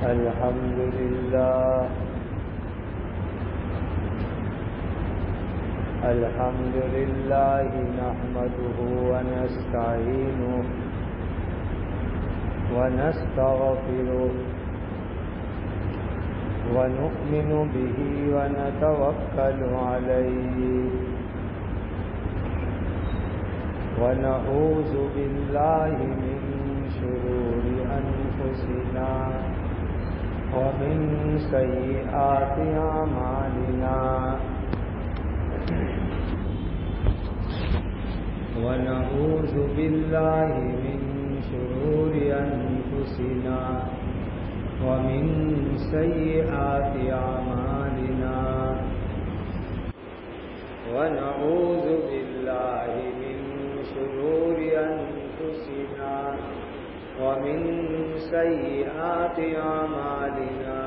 الحمد لله نحمده ونستعينه ونستغفره ونؤمن به ونتوكل عليه ونعوذ بالله من شرور أنفسنا ومن سيئات أعمالنا ونعوذ بالله من شرور أنفسنا ومن سيئات أعمالنا ونعوذ بالله من شرور أنفسنا ومن سيئات أعمالنا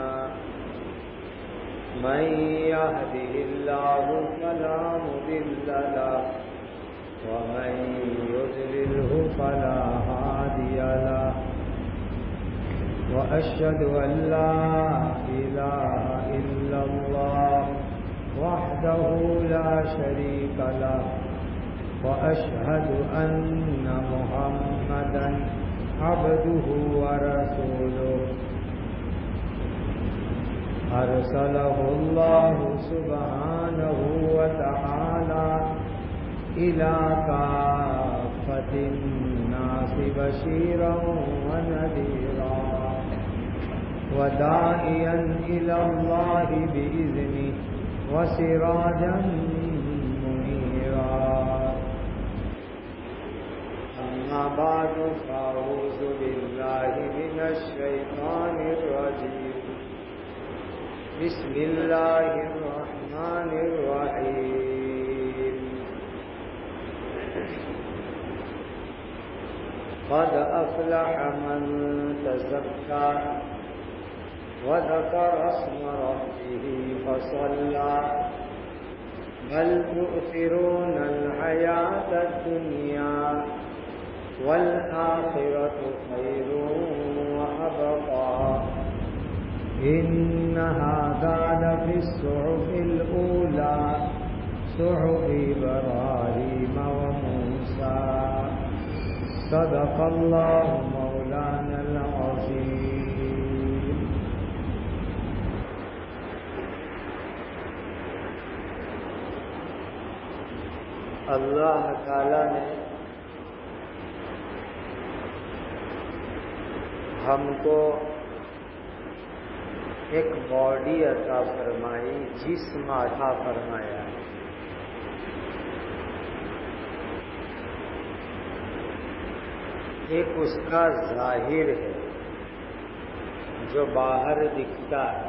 من يهده الله فلا مضل له ومن يضلله فلا هادي له وأشهد أن لا إله إلا الله وحده لا شريك له وأشهد أن محمدا عبده ورسوله أرسله الله سبحانه وتعالى إلى كافة الناس بشيرا ونذيرا وداعيا إلى الله بإذنه وسراجا منيرا أما بعد فأعوذ بالله من الشيطان الرجيم بسم الله الرحمن الرحيم قد أفلح من تزكى وذكر اسم ربه فصلى بل تؤثرون الحياة الدنيا والآخرة خير وأبقى إن هذا لفي الصحف الأولى صحف إبراهيم وموسى صدق الله مولانا العظيم. اللہ تعالی نے ہم کو ایک باڈی عطا فرمائی، جسم عطا فرمایا. ایک اس کا ظاہر ہے جو باہر دکھتا ہے،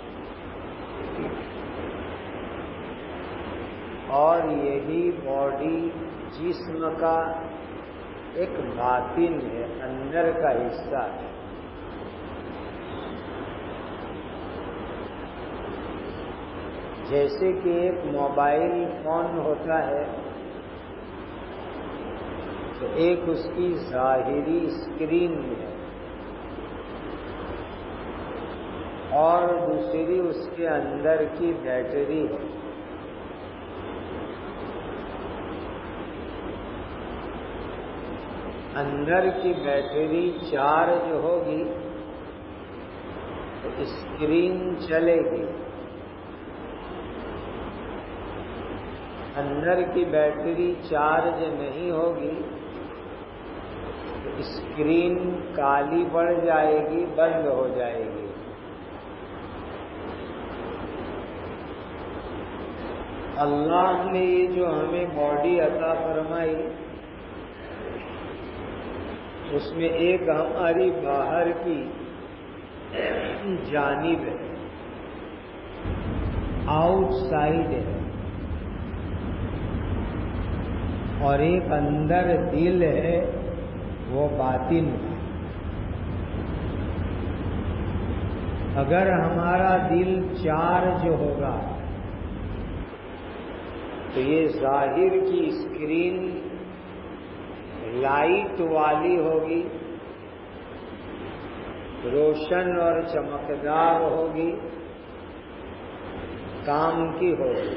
اور یہی باڈی جسم کا ایک باطن ہے، اندر کا حصہ ہے. جیسے کہ ایک موبائل فون ہوتا ہے تو ایک اس کی ظاہری اسکرین ہے اور دوسری اس کے اندر کی بیٹری ہے. اندر کی بیٹری چارج ہوگی تو اسکرین چلے گی، اندر کی بیٹری چارج نہیں ہوگی تو اسکرین کالی پڑ جائے گی، بند ہو جائے گی. اللہ نے یہ جو ہمیں باڈی عطا فرمائی، اس میں ایک ہماری باہر کی جانب ہے، آؤٹ سائڈ ہے، اور ایک اندر دل ہے، وہ باطن ہے. اگر ہمارا دل چارج ہوگا تو یہ ظاہر کی اسکرین لائٹ والی ہوگی روشن اور چمکدار ہوگی، کام کی ہوگی۔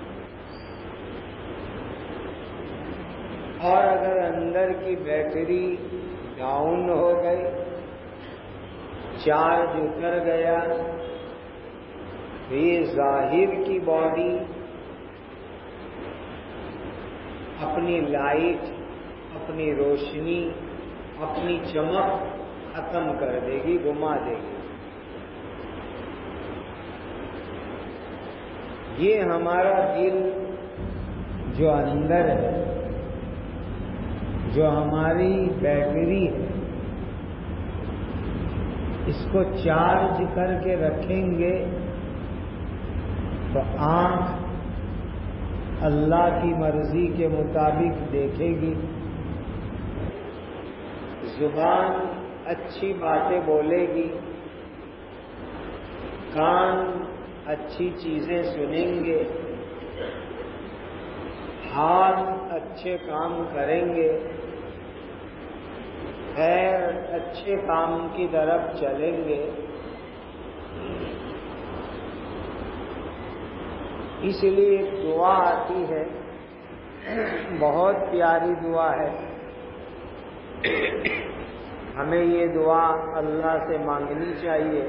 اور اگر اندر کی بیٹری ڈاؤن ہو گئی، چارج اتر گیا، تو یہ ظاہر کی باڈی اپنی لائٹ، اپنی روشنی، اپنی چمک ختم کر دے گی، گما دے گی۔ یہ ہمارا دل جو اندر ہے، جو ہماری بیٹری ہے، اس کو چارج کر کے رکھیں گے تو آنکھ اللہ کی مرضی کے مطابق دیکھے گی، زبان اچھی باتیں بولے گی، کان اچھی چیزیں سنیں گے، ہاتھ اچھے کام کریں گے، پیر اچھے کام کی طرف چلیں گے۔ اس لیے ایک دعا آتی ہے، بہت پیاری دعا ہے، ہمیں یہ دعا اللہ سے مانگنی چاہیے۔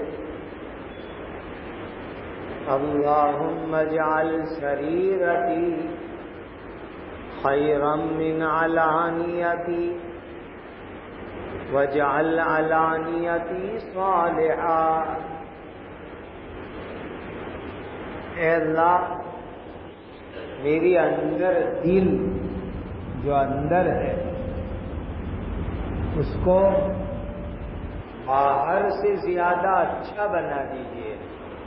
اللہم اجعل سریرتی خیرا من علانیتی واجعل علانیتی صالحا۔ اے اللہ، میری اندر دل جو اندر ہے اس کو باہر سے زیادہ اچھا بنا دیجیے،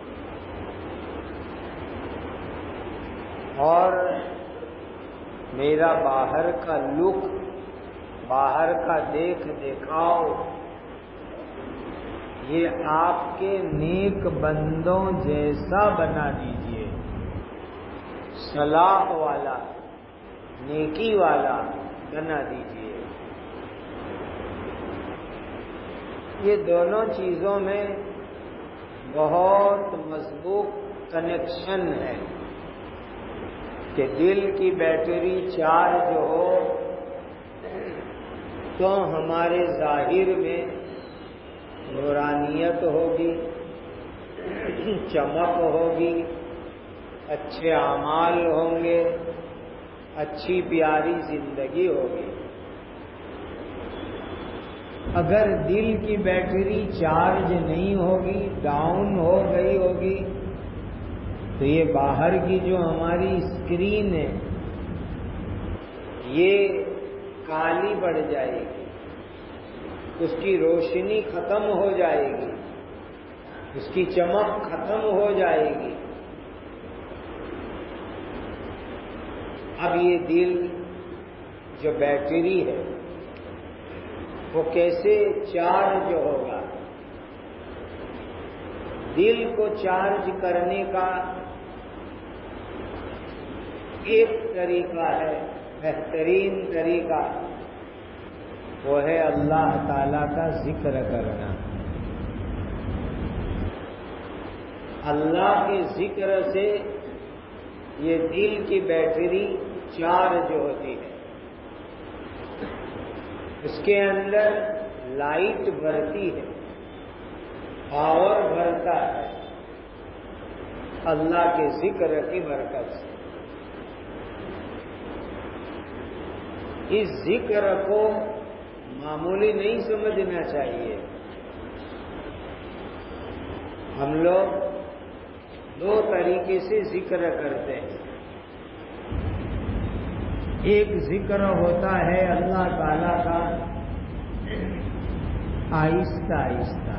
اور میرا باہر کا لک، باہر کا دیکھ دکھاؤ، یہ آپ کے نیک بندوں جیسا بنا دیجیے، صلاح والا، نیکی والا بنا دیجیے۔ یہ دونوں چیزوں میں بہت مضبوط کنیکشن ہے کہ دل کی بیٹری چارج ہو تو ہمارے ظاہر میں نورانیت ہوگی، چمک ہوگی، اچھے اعمال ہوں گے، اچھی پیاری زندگی ہوگی۔ اگر دل کی بیٹری چارج نہیں ہوگی، ڈاؤن ہو گئی ہوگی، تو یہ باہر کی جو ہماری اسکرین ہے یہ کالی پڑ جائے گی، اس کی روشنی ختم ہو جائے گی، اس کی چمک ختم ہو جائے گی۔ اب یہ دل جو بیٹری ہے وہ کیسے چارج ہوگا؟ دل کو چارج کرنے کا ایک طریقہ ہے، بہترین طریقہ، وہ ہے اللہ تعالی کا ذکر کرنا۔ اللہ کے ذکر سے یہ دل کی بیٹری چارج ہوتی ہے، اس کے اندر لائٹ بھرتی ہے، پاور بھرتا ہے اللہ کے ذکر کی برکت سے۔ اس ذکر کو معمولی نہیں سمجھنا چاہیے۔ ہم لوگ دو طریقے سے ذکر کرتے ہیں۔ ایک ذکر ہوتا ہے اللہ تعالی کا آہستہ آہستہ،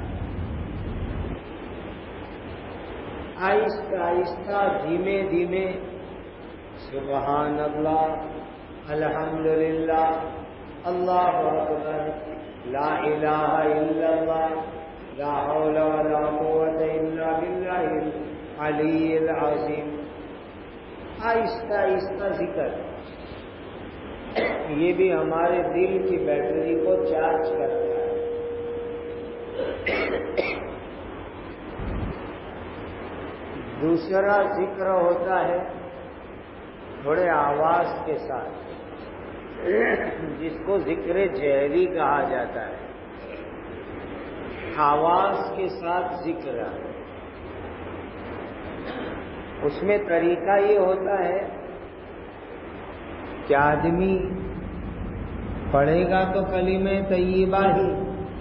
آہستہ آہستہ، دھیمے دھیمے، سبحان اللہ، الحمدللہ، اللہ اکبر، لا الہ الا اللہ، لا حول ولا قوت الا باللہ العلی العظیم۔ آہستہ آہستہ ذکر، یہ بھی ہمارے دل کی بیٹری کو چارج کرتا ہے۔ دوسرا ذکر ہوتا ہے تھوڑے آواز کے ساتھ، جس کو ذکر جہری کہا جاتا ہے، آواز کے ساتھ ذکر۔ اس میں طریقہ یہ ہوتا ہے کہ آدمی پڑھے گا تو کلمہ طیبہ ہی،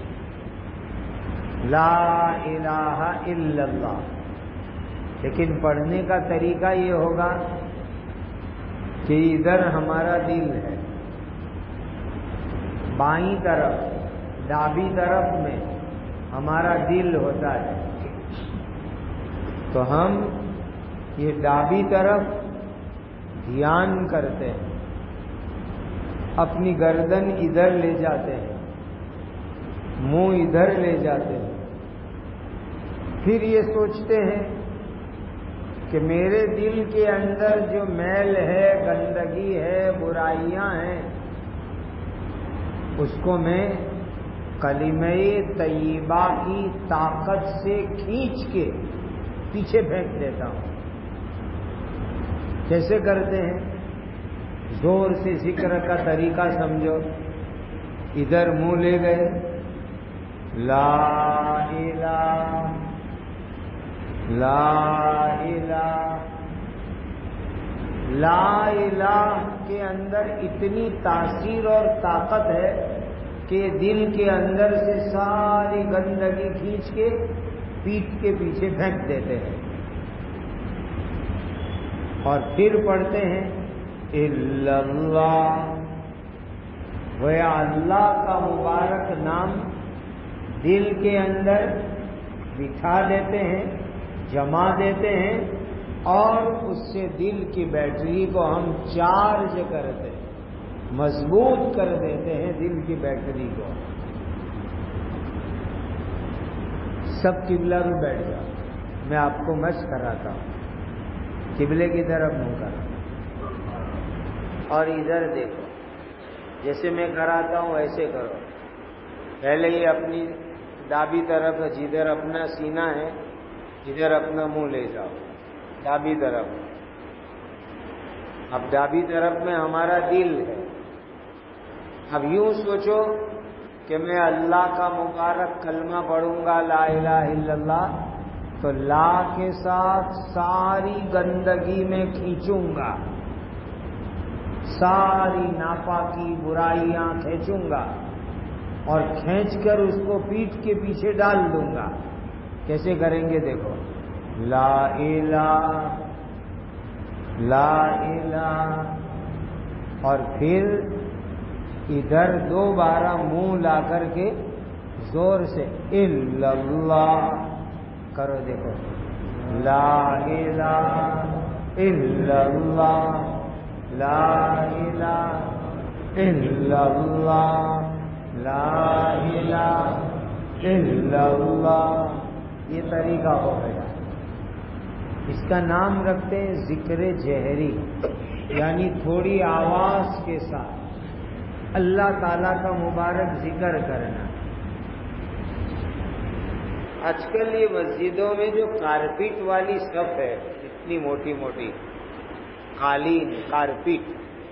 لا الہ الا اللہ، لیکن پڑھنے کا طریقہ یہ ہوگا کہ ادھر ہمارا دل ہے، بائیں طرف دابی طرف میں ہمارا دل ہوتا ہے، تو ہم یہ دابی طرف دھیان کرتے ہیں، اپنی گردن ادھر لے جاتے ہیں، منہ ادھر لے جاتے ہیں، پھر یہ سوچتے ہیں کہ میرے دل کے اندر جو میل ہے، گندگی ہے، برائیاں ہیں، اس کو میں کلمہ طیبہ کی طاقت سے کھینچ کے پیچھے پھینک دیتا ہوں۔ کیسے کرتے ہیں؟ زور سے ذکر کا طریقہ سمجھو، ادھر منہ لے گئے، لا الہ لا الہ، لا الہ کے اندر اتنی تاثیر اور طاقت ہے کہ دل کے اندر سے ساری گندگی کھینچ کے پیٹھ کے پیچھے پھینک دیتے ہیں، اور پھر پڑھتے ہیں الا اللہ، گویا اللہ کا مبارک نام دل کے اندر بٹھا دیتے ہیں، جما دیتے ہیں، اور اس سے دل کی بیٹری کو ہم چارج کرتے ہیں، مضبوط کر دیتے ہیں دل کی بیٹری کو۔ سب قبلہ میں بیٹھ جاؤ، میں آپ کو مشق کراتا ہوں، قبلے کی طرف منہ کرو اور ادھر دیکھو، جیسے میں کراتا ہوں ایسے کرو۔ پہلے ہی اپنی دابی طرف جدھر اپنا سینہ ہے ادھر اپنا منہ لے جاؤ، دابی طرف۔ اب دابی طرف میں ہمارا دل ہے، اب یوں سوچو کہ میں اللہ کا مبارک کلمہ پڑھوں گا، لا الہ الا اللہ، تو لا کے ساتھ ساری گندگی میں کھینچوں گا، ساری ناپاکی برائیاں کھینچوں گا، اور کھینچ کر اس کو پیٹھ کے پیچھے ڈال دوں گا۔ کیسے کریں گے دیکھو، لا الہ لا الہ، اور پھر ادھر دوبارہ منہ لا کر کے زور سے الا اللہ کرو، دیکھو، لا الہ الا اللہ لا الہ الا اللہ لا الہ الا اللہ۔ یہ طریقہ ہو گیا، اس کا نام رکھتے ہیں ذکر جہری، یعنی تھوڑی آواز کے ساتھ اللہ تعالیٰ کا مبارک ذکر کرنا۔ آج کل یہ مسجدوں میں جو کارپیٹ والی صف ہے، اتنی موٹی موٹی قالین کارپیٹ،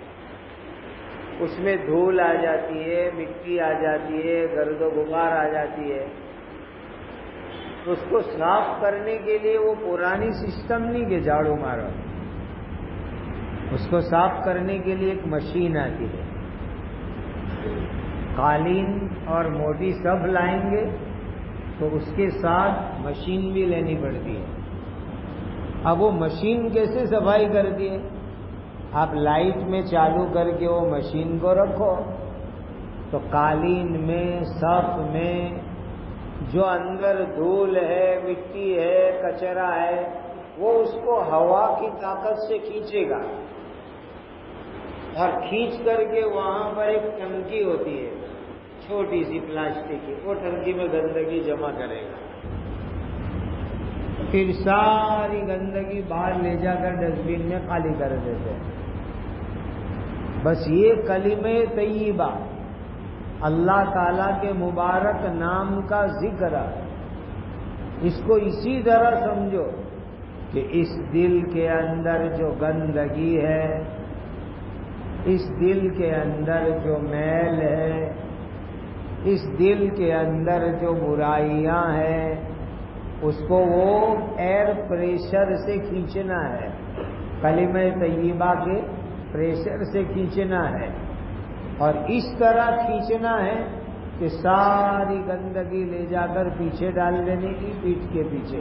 اس میں دھول آ جاتی ہے، مٹی آ جاتی ہے، گرد و غبار آ جاتی ہے، اس کو صاف کرنے کے لیے وہ پرانی سسٹم نہیں کہ جھاڑو مارو، اس کو صاف کرنے کے لیے ایک مشین آتی ہے۔ قالین اور موٹی صف لائیں گے تو اس کے ساتھ مشین بھی لینی پڑتی ہے۔ اب وہ مشین کیسے صفائی کرتی ہے؟ آپ لائٹ میں چالو کر کے وہ مشین کو رکھو تو قالین میں صف میں جو اندر دھول ہے، مٹی ہے، کچرا ہے، وہ اس کو ہوا کی طاقت سے کھینچے گا، اور کھینچ کر کے وہاں پر ایک ٹنکی ہوتی ہے چھوٹی سی پلاسٹک کی، وہ ٹنکی میں گندگی جمع کرے گا، پھر ساری گندگی باہر لے جا کر ڈسٹ بن میں خالی کر دیتے ہیں۔ بس یہ کلمہ طیبہ، اللہ تعالیٰ کے مبارک نام کا ذکر، اس کو اسی طرح سمجھو کہ اس دل کے اندر جو گندگی ہے، اس دل کے اندر جو میل ہے، اس دل کے اندر جو برائیاں ہیں، اس کو وہ ایئر پریشر سے کھینچنا ہے، کلمہ طیبہ کے پریشر سے کھینچنا ہے، اور اس طرح کھینچنا ہے کہ ساری گندگی لے جا کر پیچھے ڈال دینے کی، پیٹھ کے پیچھے۔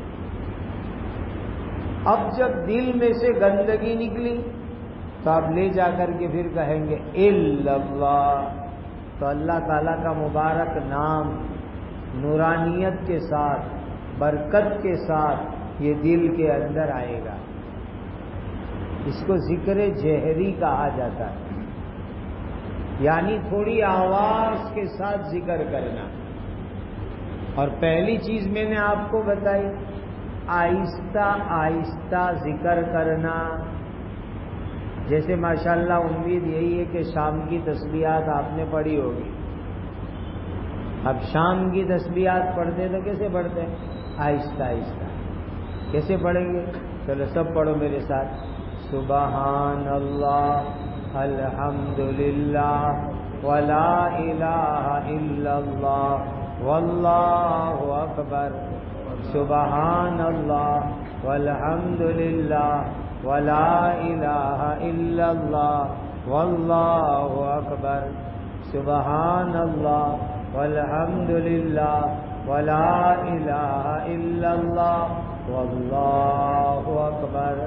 اب جب دل میں سے گندگی نکلی تو آپ لے جا کر کے پھر کہیں گے الا اللہ، تو اللہ تعالیٰ کا مبارک نام نورانیت کے ساتھ، برکت کے ساتھ یہ دل کے اندر آئے گا۔ اس کو ذکر جہری کہا جاتا ہے، یعنی تھوڑی آواز کے ساتھ ذکر کرنا۔ اور پہلی چیز میں نے آپ کو بتائی آہستہ آہستہ ذکر کرنا۔ جیسے ماشاءاللہ امید یہی ہے کہ شام کی تسبیحات آپ نے پڑھی ہوگی۔ اب شام کی تسبیحات پڑھتے تو کیسے پڑھتے ہیں؟ آہستہ آہستہ۔ کیسے پڑھیں گے؟ چلو سب پڑھو میرے ساتھ، سبحان اللہ الحمدللہ ولا الہ الا اللہ واللہ اکبر، سبحان اللہ والحمدللہ ولا الہ الا اللہ واللہ اکبر، سبحان اللہ والحمدللہ ولا الہ الا اللہ واللہ اکبر۔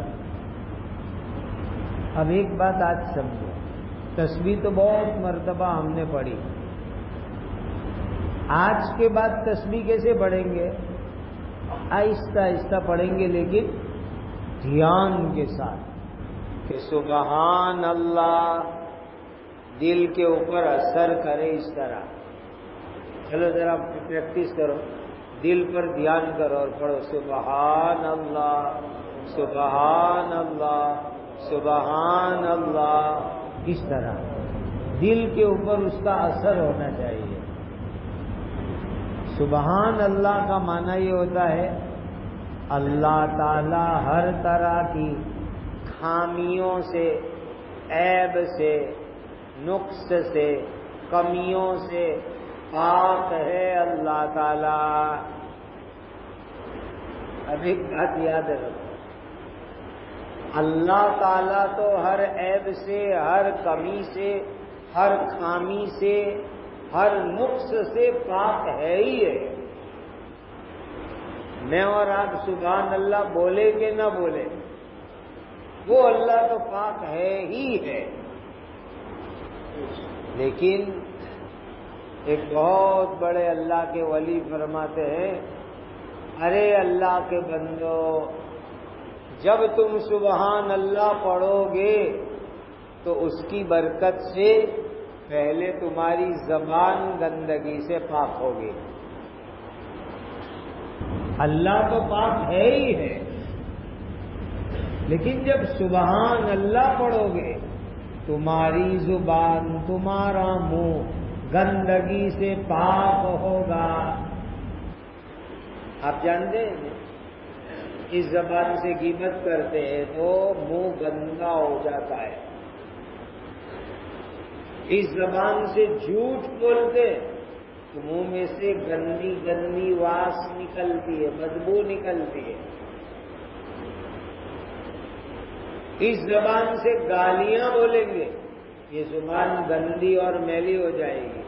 اب ایک بات آج سمجھو، تسبیح تو بہت مرتبہ ہم نے پڑھی، آج کے بعد تسبیح کیسے پڑھیں گے؟ آہستہ آہستہ پڑھیں گے، لیکن دھیان کے ساتھ کہ سبحان اللہ دل کے اوپر اثر کرے اس طرح۔ چلو ذرا پریکٹس کرو، دل پر دھیان کرو اور پڑھو سبحان اللہ سبحان اللہ سبحان اللہ، اس طرح دل کے اوپر اس کا اثر ہونا چاہیے۔ سبحان اللہ کا معنی یہ ہوتا ہے اللہ تعالی ہر طرح کی خامیوں سے، عیب سے، نقص سے، کمیوں سے پاک ہے اللہ تعالی۔ اب ایک بات یاد رکھو، اللہ تعالیٰ تو ہر عیب سے، ہر کمی سے، ہر خامی سے، ہر نقص سے پاک ہے ہی ہے۔ میں اور آپ سبحان اللہ بولے کہ نہ بولے، وہ اللہ تو پاک ہے ہی ہے۔ لیکن ایک بہت بڑے اللہ کے ولی فرماتے ہیں، ارے اللہ کے بندو، جب تم سبحان اللہ پڑھو گے تو اس کی برکت سے پہلے تمہاری زبان گندگی سے پاک ہوگی۔ اللہ تو پاک ہے ہی ہے، لیکن جب سبحان اللہ پڑھو گے تمہاری زبان، تمہارا منہ گندگی سے پاک ہوگا۔ آپ جانتے ہیں اس زبان سے غیبت کرتے ہیں تو منہ گندا ہو جاتا ہے، اس زبان سے جھوٹ بولتے تو منہ میں سے گندی گندی واس نکلتی ہے، بدبو نکلتی ہے، اس زبان سے گالیاں بولیں گے یہ زبان گندی اور میلی ہو جائے گی۔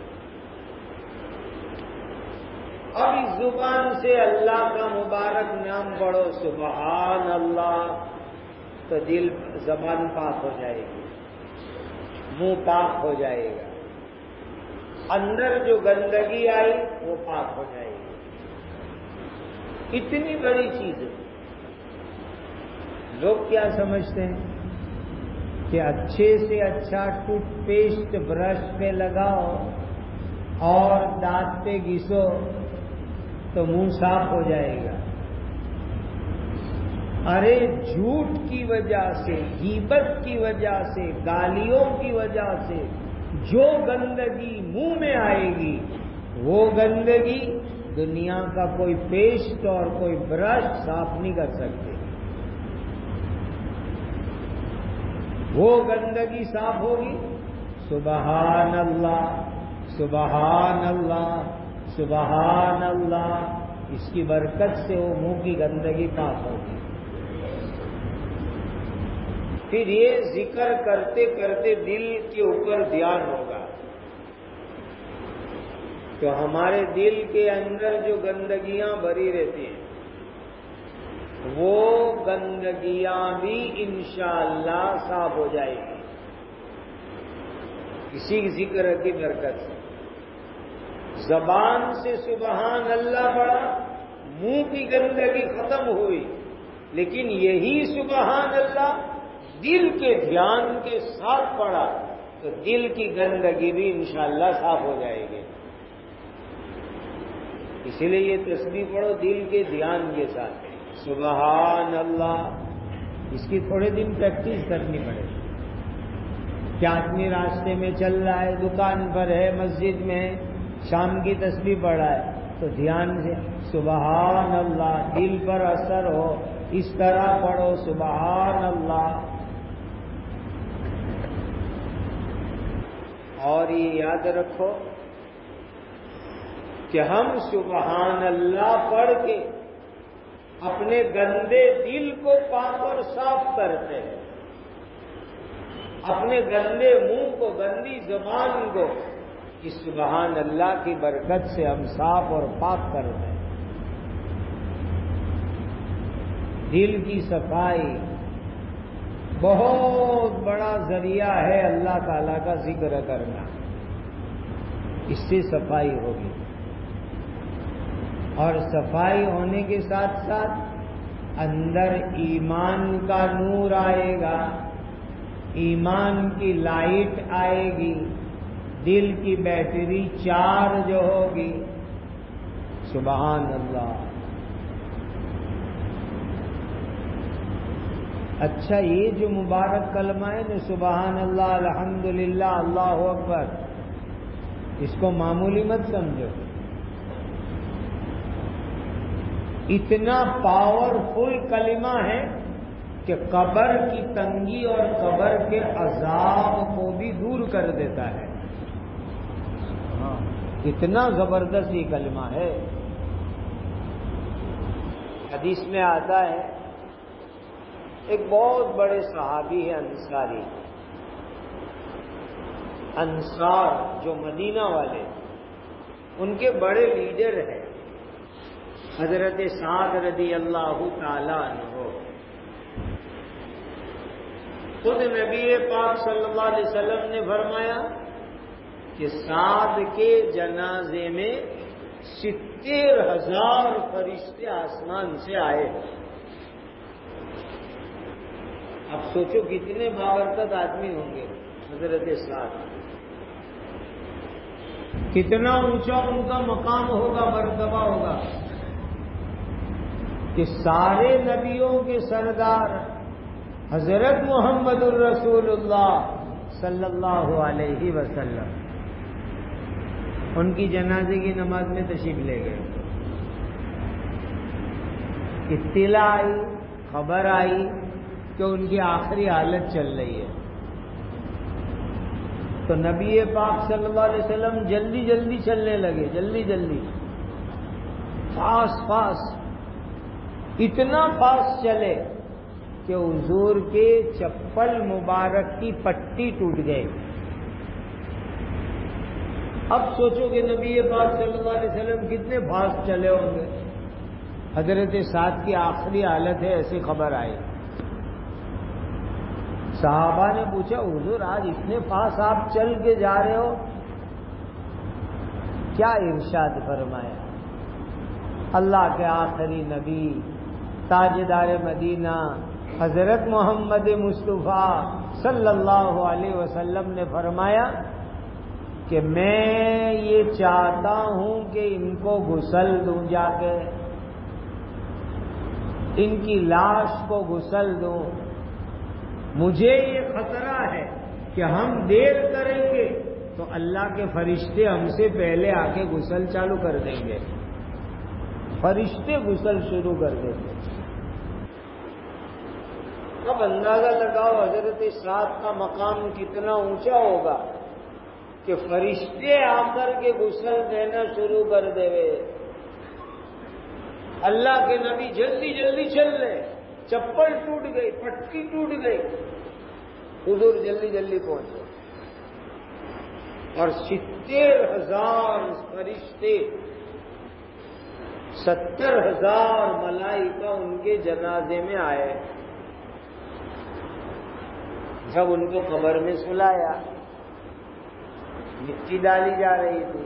اب اس زبان سے اللہ کا مبارک نام پڑھو سبحان اللہ، تو دل زبان پاک ہو جائے گی، منہ پاک ہو جائے گا، اندر جو گندگی آئی وہ پاک ہو جائے گی۔ اتنی بڑی چیز ہے۔ لوگ کیا سمجھتے ہیں کہ اچھے سے اچھا ٹوتھ پیسٹ برش پہ لگاؤ اور دانت پہ گھسو تو منہ صاف ہو جائے گا۔ ارے جھوٹ کی وجہ سے، غیبت کی وجہ سے، گالیوں کی وجہ سے جو گندگی منہ میں آئے گی وہ گندگی دنیا کا کوئی پیسٹ اور کوئی برش صاف نہیں کر سکتے۔ وہ گندگی صاف ہوگی، سبحان اللہ سبحان اللہ سبحان اللہ، اس کی برکت سے وہ منہ کی گندگی پاک ہوگی۔ پھر یہ ذکر کرتے کرتے دل کے اوپر دھیان ہوگا، تو ہمارے دل کے اندر جو گندگیاں بھری رہتی ہیں وہ گندگیاں بھی انشاءاللہ صاف ہو جائے گی اسی ذکر کی برکت سے۔ زبان سے سبحان اللہ پڑھا، منہ کی گندگی ختم ہوئی، لیکن یہی سبحان اللہ دل کے دھیان کے ساتھ پڑھا تو دل کی گندگی بھی انشاءاللہ صاف ہو جائے گی۔ اسی لیے یہ تسبیح پڑھو دل کے دھیان کے ساتھ، سبحان اللہ۔ اس کی تھوڑے دن پریکٹس کرنی پڑے گی۔ کیا آدمی راستے میں چل رہا ہے، دکان پر ہے، مسجد میں ہے، شام کی تسبیح پڑھا ہے تو دھیان سے سبحان اللہ، دل پر اثر ہو، اس طرح پڑھو سبحان اللہ۔ اور یہ یاد رکھو کہ ہم سبحان اللہ پڑھ کے اپنے گندے دل کو پاک اور صاف کرتے ہیں، اپنے گندے منہ کو، گندی زبان کو اس سبحان اللہ کی برکت سے ہم صاف اور پاک کرتے ہیں۔ دل کی صفائی بہت بڑا ذریعہ ہے اللہ تعالیٰ کا ذکر کرنا، اس سے صفائی ہوگی، اور صفائی ہونے کے ساتھ ساتھ اندر ایمان کا نور آئے گا، ایمان کی لائٹ آئے گی، دل کی بیٹری چارج ہوگی۔ سبحان اللہ۔ اچھا، یہ جو مبارک کلمہ ہے نا سبحان اللہ الحمدللہ اللہ اکبر، اس کو معمولی مت سمجھو، اتنا پاورفل کلمہ ہے کہ قبر کی تنگی اور قبر کے عذاب کو بھی دور کر دیتا ہے۔ اتنا زبردست یہ کلمہ ہے۔ حدیث میں آتا ہے ایک بہت بڑے صحابی ہے انصاری، انصار جو مدینہ والے، ان کے بڑے لیڈر ہیں حضرت سعد رضی اللہ تعالی عنہ۔ خود نبی پاک صلی اللہ علیہ وسلم نے فرمایا کہ سعد کے جنازے میں 70,000 فرشتے آسمان سے آئے۔ اب سوچو کتنے بابرکت آدمی ہوں گے حضرت سعد، کتنا اونچا ان کا مقام ہوگا، مرتبہ ہوگا، کہ سارے نبیوں کے سردار حضرت محمد الرسول اللہ صلی اللہ علیہ وسلم ان کی جنازے کی نماز میں تشریف لے گئے۔ اطلاع آئی، خبر آئی کہ ان کی آخری حالت چل رہی ہے، تو نبی پاک صلی اللہ علیہ وسلم جلدی جلدی چلنے لگے، جلدی جلدی، فاسٹ، اتنا فاسٹ چلے کہ حضور کے چپل مبارک کی پٹی ٹوٹ گئی۔ اب سوچو کہ نبی پاک صلی اللہ علیہ وسلم کتنے فاسٹ چلے ہوں گے۔ حضرت سعد کی آخری حالت ہے، ایسی خبر آئی۔ صحابہ نے پوچھا حضور آج اتنے فاسٹ آپ چل کے جا رہے ہو، کیا ارشاد فرمایا؟ اللہ کے آخری نبی تاجدار مدینہ حضرت محمد مصطفیٰ صلی اللہ علیہ وسلم نے فرمایا کہ میں یہ چاہتا ہوں کہ ان کو غسل دوں، جا کے ان کی لاش کو غسل دوں۔ مجھے یہ خطرہ ہے کہ ہم دیر کریں گے تو اللہ کے فرشتے ہم سے پہلے آ کے غسل چالو کر دیں گے، فرشتے غسل شروع کر دیں گے۔ اب اندازہ لگاؤ حضرت سعد کا مقام کتنا اونچا ہوگا کہ فرشتے آ کر کے غسل دینا شروع کر دے گئے. اللہ کے نبی جلدی جلدی چل رہے, چپل ٹوٹ گئی, پٹکی ٹوٹ گئی, حضور جلدی جلدی پہنچے. اور 70,000 فرشتے, 70,000 ملائکہ ان کے جنازے میں آئے. جب ان کو قبر میں سلایا, مٹی ڈالی جا رہی تھی,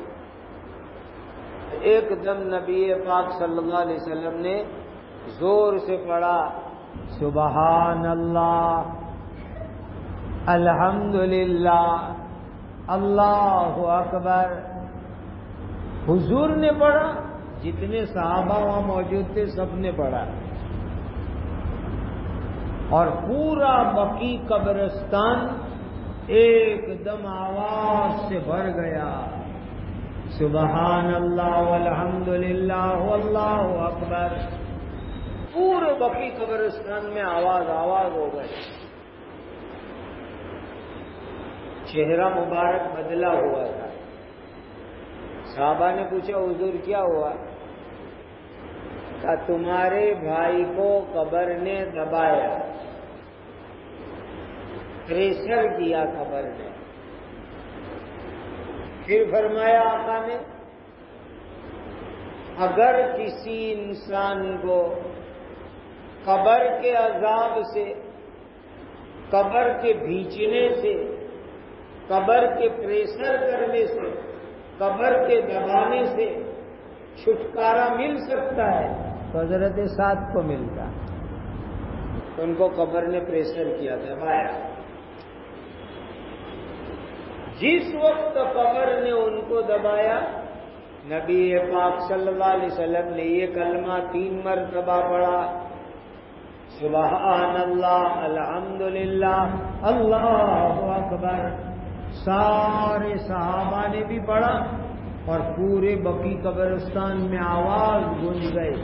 ایک دم نبی پاک صلی اللہ علیہ وسلم نے زور سے پڑھا سبحان اللہ الحمدللہ اللہ اکبر. حضور نے پڑھا, جتنے صحابہ وہاں موجود تھے سب نے پڑھا, اور پورا بقی قبرستان ایک دم آواز سے بھر گیا سبحان اللہ والحمدللہ واللہ اکبر. پورے بقی قبرستان میں آواز ہو گئی. چہرہ مبارک بدلا ہوا تھا. صحابہ نے پوچھا حضور کیا ہوا؟ کہا تمہارے بھائی کو قبر نے دبایا, پریشر کیا قبر نے. پھر فرمایا آقا نے اگر کسی انسان کو قبر کے عذاب سے, قبر کے بھیچنے سے, قبر کے پریشر کرنے سے, قبر کے دبانے سے چھٹکارا مل سکتا ہے تو حضرت سعد کو ملتا. ان کو قبر نے پریشر کیا, دبایا. جس وقت قبر نے ان کو دبایا, نبی پاک صلی اللہ علیہ وسلم نے یہ کلمہ 3 مرتبہ پڑھا سبحان اللہ الحمدللہ اللہ اکبر. سارے صحابہ نے بھی پڑھا اور پورے بقی قبرستان میں آواز گونج گئی.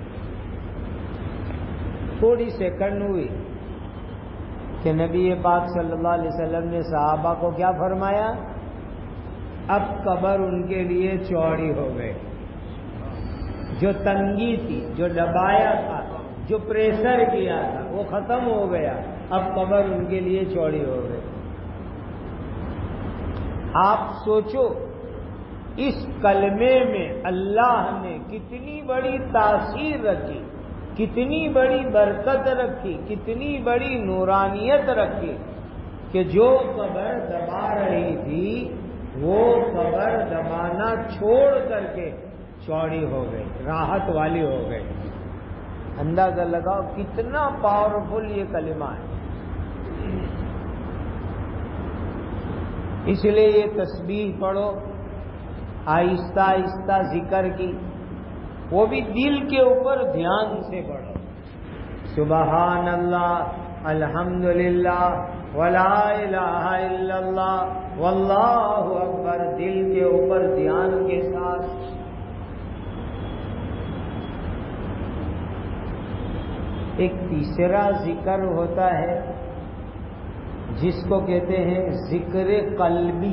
تھوڑی سیکنڈ ہوئی کہ نبی پاک صلی اللہ علیہ وسلم نے صحابہ کو کیا فرمایا؟ اب قبر ان کے لیے چوڑی ہو گئی. جو تنگی تھی, جو دبایا تھا, جو پریشر کیا تھا وہ ختم ہو گیا. اب قبر ان کے لیے چوڑی ہو گئی. آپ سوچو اس کلمے میں اللہ نے کتنی بڑی تاثیر رکھی, کتنی بڑی برکت رکھی, کتنی بڑی نورانیت رکھی کہ جو قبر دبا رہی تھی وہ قبر دبانا چھوڑ کر کے چوڑی ہو گئی, راحت والی ہو گئی. اندازہ لگاؤ کتنا پاورفل یہ کلمہ ہے. اس لیے یہ تسبیح پڑھو, آہستہ آہستہ ذکر کی, وہ بھی دل کے اوپر دھیان سے پڑھو. سبحان اللہ الحمدللہ ولا الہ الا اللہ واللہ اکبر, دل کے اوپر دھیان کے ساتھ. ایک تیسرا ذکر ہوتا ہے جس کو کہتے ہیں ذکر قلبی.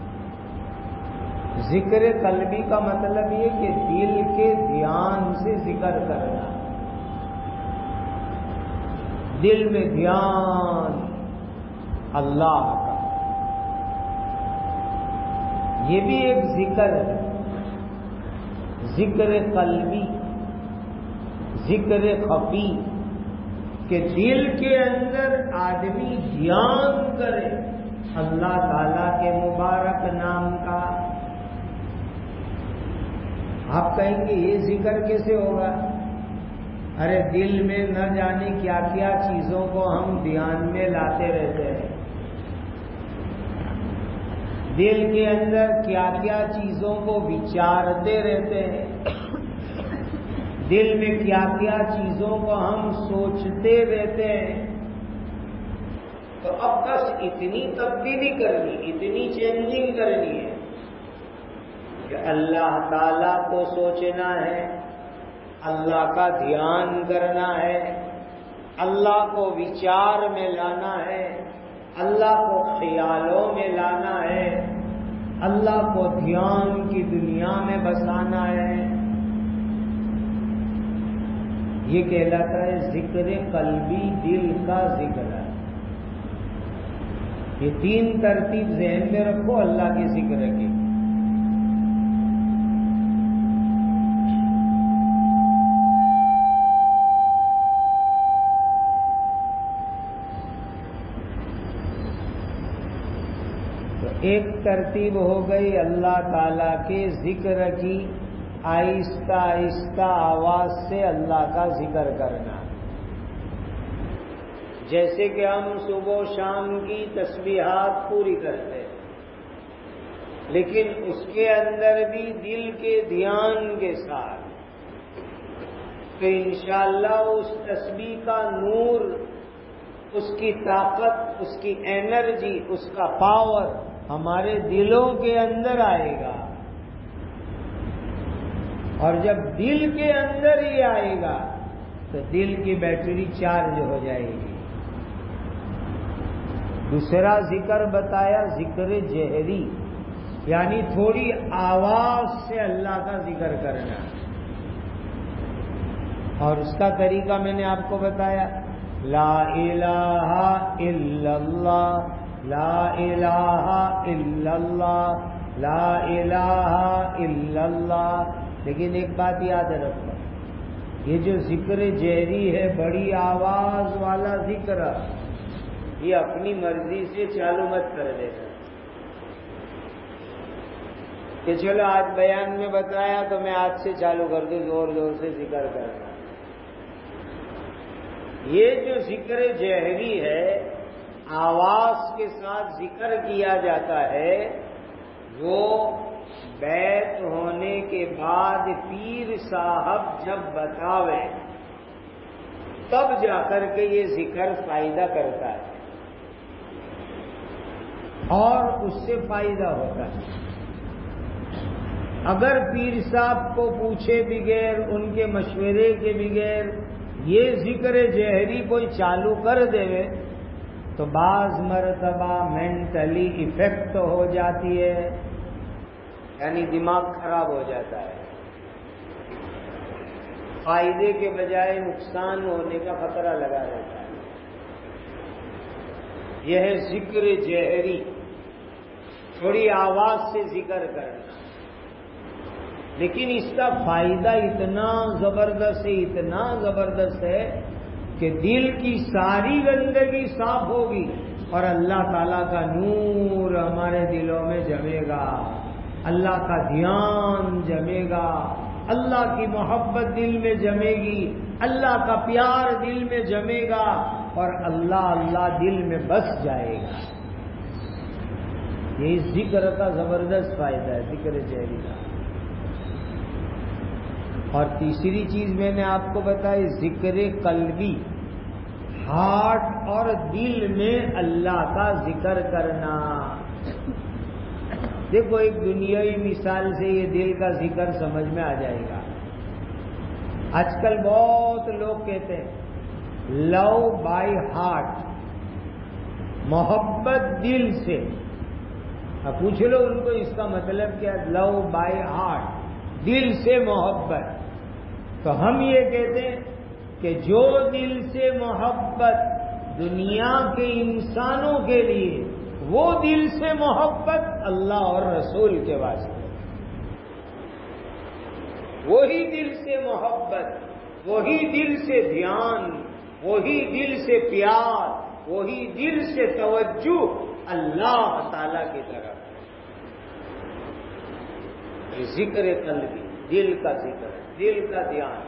ذکر قلبی کا مطلب یہ کہ دل کے دھیان سے ذکر کرنا, دل میں دھیان اللہ کا. یہ بھی ایک ذکر ہے, ذکر قلبی, ذکر خفی, کہ دل کے اندر آدمی دھیان کرے اللہ تعالی کے مبارک نام کا. آپ کہیں گے یہ ذکر کیسے ہوگا؟ ارے دل میں نہ جانے کیا کیا چیزوں کو ہم دھیان میں لاتے رہتے ہیں, دل کے اندر کیا کیا چیزوں کو وچارتے رہتے ہیں, دل میں کیا کیا چیزوں کو ہم سوچتے رہتے ہیں. تو اب بس اتنی تبدیلی کرنی, اتنی چینجنگ کرنی ہے کہ اللہ تعالیٰ کو سوچنا ہے, اللہ کا دھیان کرنا ہے, اللہ کو وچار میں لانا ہے، اللہ کو خیالوں میں لانا ہے، اللہ کو دھیان کی دنیا میں بسانا ہے، یہ کہلاتا ہے ذکر قلبی، دل کا ذکر ہے۔ یہ تین ترتیب ذہن میں رکھو اللہ کے ذکر کی۔ ایک ترتیب ہو گئی اللہ تعالی کے ذکر کی، آہستہ آہستہ آواز سے اللہ کا ذکر کرنا، جیسے کہ ہم صبح و شام کی تسبیحات پوری کرتے ہیں، لیکن اس کے اندر بھی دل کے دھیان کے ساتھ، تو انشاءاللہ اس تسبیح کا نور، اس کی طاقت، اس کی انرجی، اس کا پاور ہمارے دلوں کے اندر آئے گا، اور جب دل کے اندر ہی آئے گا تو دل کی بیٹری چارج ہو جائے گی۔ دوسرا ذکر بتایا ذکر جہری، یعنی تھوڑی آواز سے اللہ کا ذکر کرنا، اور اس کا طریقہ میں نے آپ کو بتایا، لا الہ الا اللہ، لا الہ الا اللہ، لا الہ الا اللہ۔ لیکن ایک بات یاد رکھو، یہ جو ذکر جہری ہے، بڑی آواز والا ذکر، یہ اپنی مرضی سے چالو مت کر دینا کہ چلو آج بیان میں بتایا تو میں آج سے چالو کر دوں زور زور سے ذکر کرنا۔ یہ جو ذکر جہری ہے، آواز کے ساتھ ذکر کیا جاتا ہے، وہ بیت ہونے کے بعد پیر صاحب جب بتاوے تب جا کر کے یہ ذکر فائدہ کرتا ہے، اور اس سے فائدہ ہوتا ہے۔ اگر پیر صاحب کو پوچھے بغیر، ان کے مشورے کے بغیر یہ ذکر جہری کوئی چالو کر دے تو بعض مرتبہ مینٹلی افیکٹ ہو جاتی ہے، یعنی دماغ خراب ہو جاتا ہے، فائدے کے بجائے نقصان ہونے کا خطرہ لگا رہتا ہے۔ یہ ہے ذکر جہری، تھوڑی آواز سے ذکر کرنا، لیکن اس کا فائدہ اتنا زبردست ہے، اتنا زبردست ہے کہ دل کی ساری گندگی صاف ہوگی اور اللہ تعالیٰ کا نور ہمارے دلوں میں جمے گا، اللہ کا دھیان جمے گا، اللہ کی محبت دل میں جمے گی، اللہ کا پیار دل میں جمے گا، اور اللہ اللہ دل میں بس جائے گا۔ یہ ذکر کا زبردست فائدہ ہے، ذکر جہری کا۔ اور تیسری چیز میں نے آپ کو بتائی ذکر قلبی، ہارٹ اور دل میں اللہ کا ذکر کرنا۔ دیکھو ایک دنیاوی مثال سے یہ دل کا ذکر سمجھ میں آ جائے گا۔ آج کل بہت لوگ کہتے ہیں لو بائی ہارٹ، محبت دل سے۔ اب پوچھ لو ان کو اس کا مطلب کیا، لو بائی ہارٹ، دل سے محبت۔ تو ہم یہ کہتے ہیں کہ جو دل سے محبت دنیا کے انسانوں کے لیے، وہ دل سے محبت اللہ اور رسول کے واسطے، وہی دل سے محبت، وہی دل سے دھیان، وہی دل سے پیار، وہی دل سے توجہ اللہ تعالی کی طرف۔ یہ ذکر قلبی، دل کا ذکر، دل کا دھیان،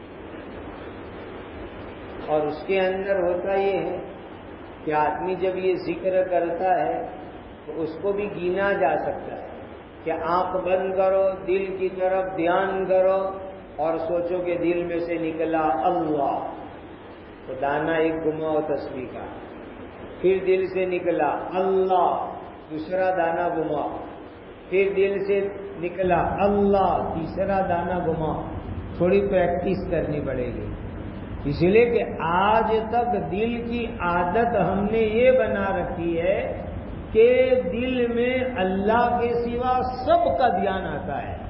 اور اس کے اندر ہوتا یہ ہے کہ آدمی جب یہ ذکر کرتا ہے تو اس کو بھی گینا جا سکتا ہے کہ آنکھ بند کرو، دل کی طرف دھیان کرو اور سوچو کہ دل میں سے نکلا اللہ، تو دانا ایک گھماؤ تسبیح کا، پھر دل سے نکلا اللہ، دوسرا دانا گھماؤ، پھر دل سے نکلا اللہ، تیسرا دانا گھماؤ۔ تھوڑی پریکٹس کرنی پڑے گی، اس لیے کہ آج تک دل کی عادت ہم نے یہ بنا رکھی ہے کہ دل میں اللہ کے سوا سب کا دھیان آتا ہے،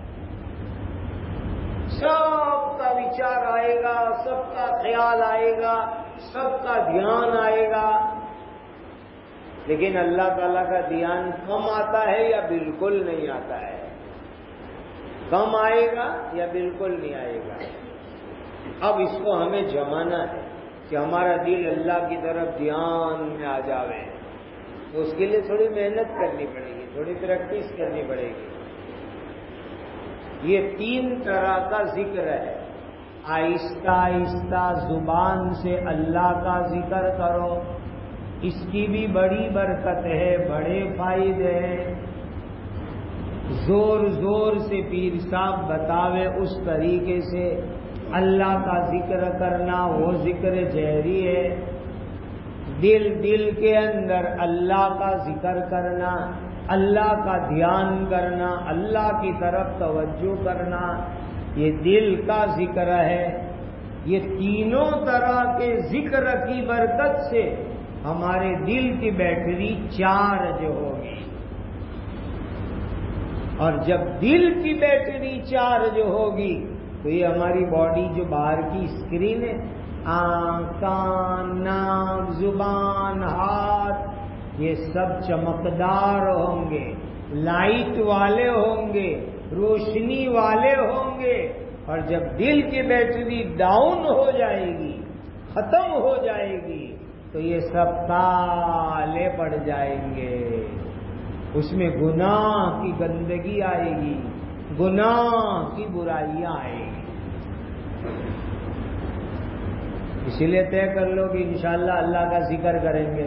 سب کا وچار آئے گا، سب کا خیال آئے گا، سب کا دھیان آئے گا، لیکن اللہ تعالیٰ کا دھیان کم آتا ہے یا بالکل نہیں آتا ہے؟ کم آئے گا یا بالکل نہیں آئے گا؟ اب اس کو ہمیں جمانا ہے کہ ہمارا دل اللہ کی طرف دھیان میں آ جاوے، تو اس کے لیے تھوڑی محنت کرنی پڑے گی، تھوڑی پریکٹس کرنی پڑے گی۔ یہ 3 طرح کا ذکر ہے، آہستہ آہستہ زبان سے اللہ کا ذکر کرو، اس کی بھی بڑی برکت ہے، بڑے فائدے ہیں۔ زور زور سے پیر صاحب بتاوے اس طریقے سے اللہ کا ذکر کرنا، وہ ذکر جہری ہے۔ دل دل کے اندر اللہ کا ذکر کرنا، اللہ کا دھیان کرنا، اللہ کی طرف توجہ کرنا، یہ دل کا ذکر ہے۔ یہ تینوں طرح کے ذکر کی برکت سے ہمارے دل کی بیٹری چارج ہوگی، اور جب دل کی بیٹری چارج ہوگی تو یہ ہماری باڈی جو باہر کی اسکرین ہے، آنکھ، کان، ناک، زبان، ہاتھ، یہ سب چمکدار ہوں گے، لائٹ والے ہوں گے، روشنی والے ہوں گے، اور جب دل کی بیٹری ڈاؤن ہو جائے گی، ختم ہو جائے گی، تو یہ سب کالے پڑ جائیں گے، اس میں گناہ کی گندگی آئے گی، گناہ کی برائیاں آئیں گی۔ اسی لیے طے کر لو کہ انشاءاللہ اللہ کا ذکر کریں گے،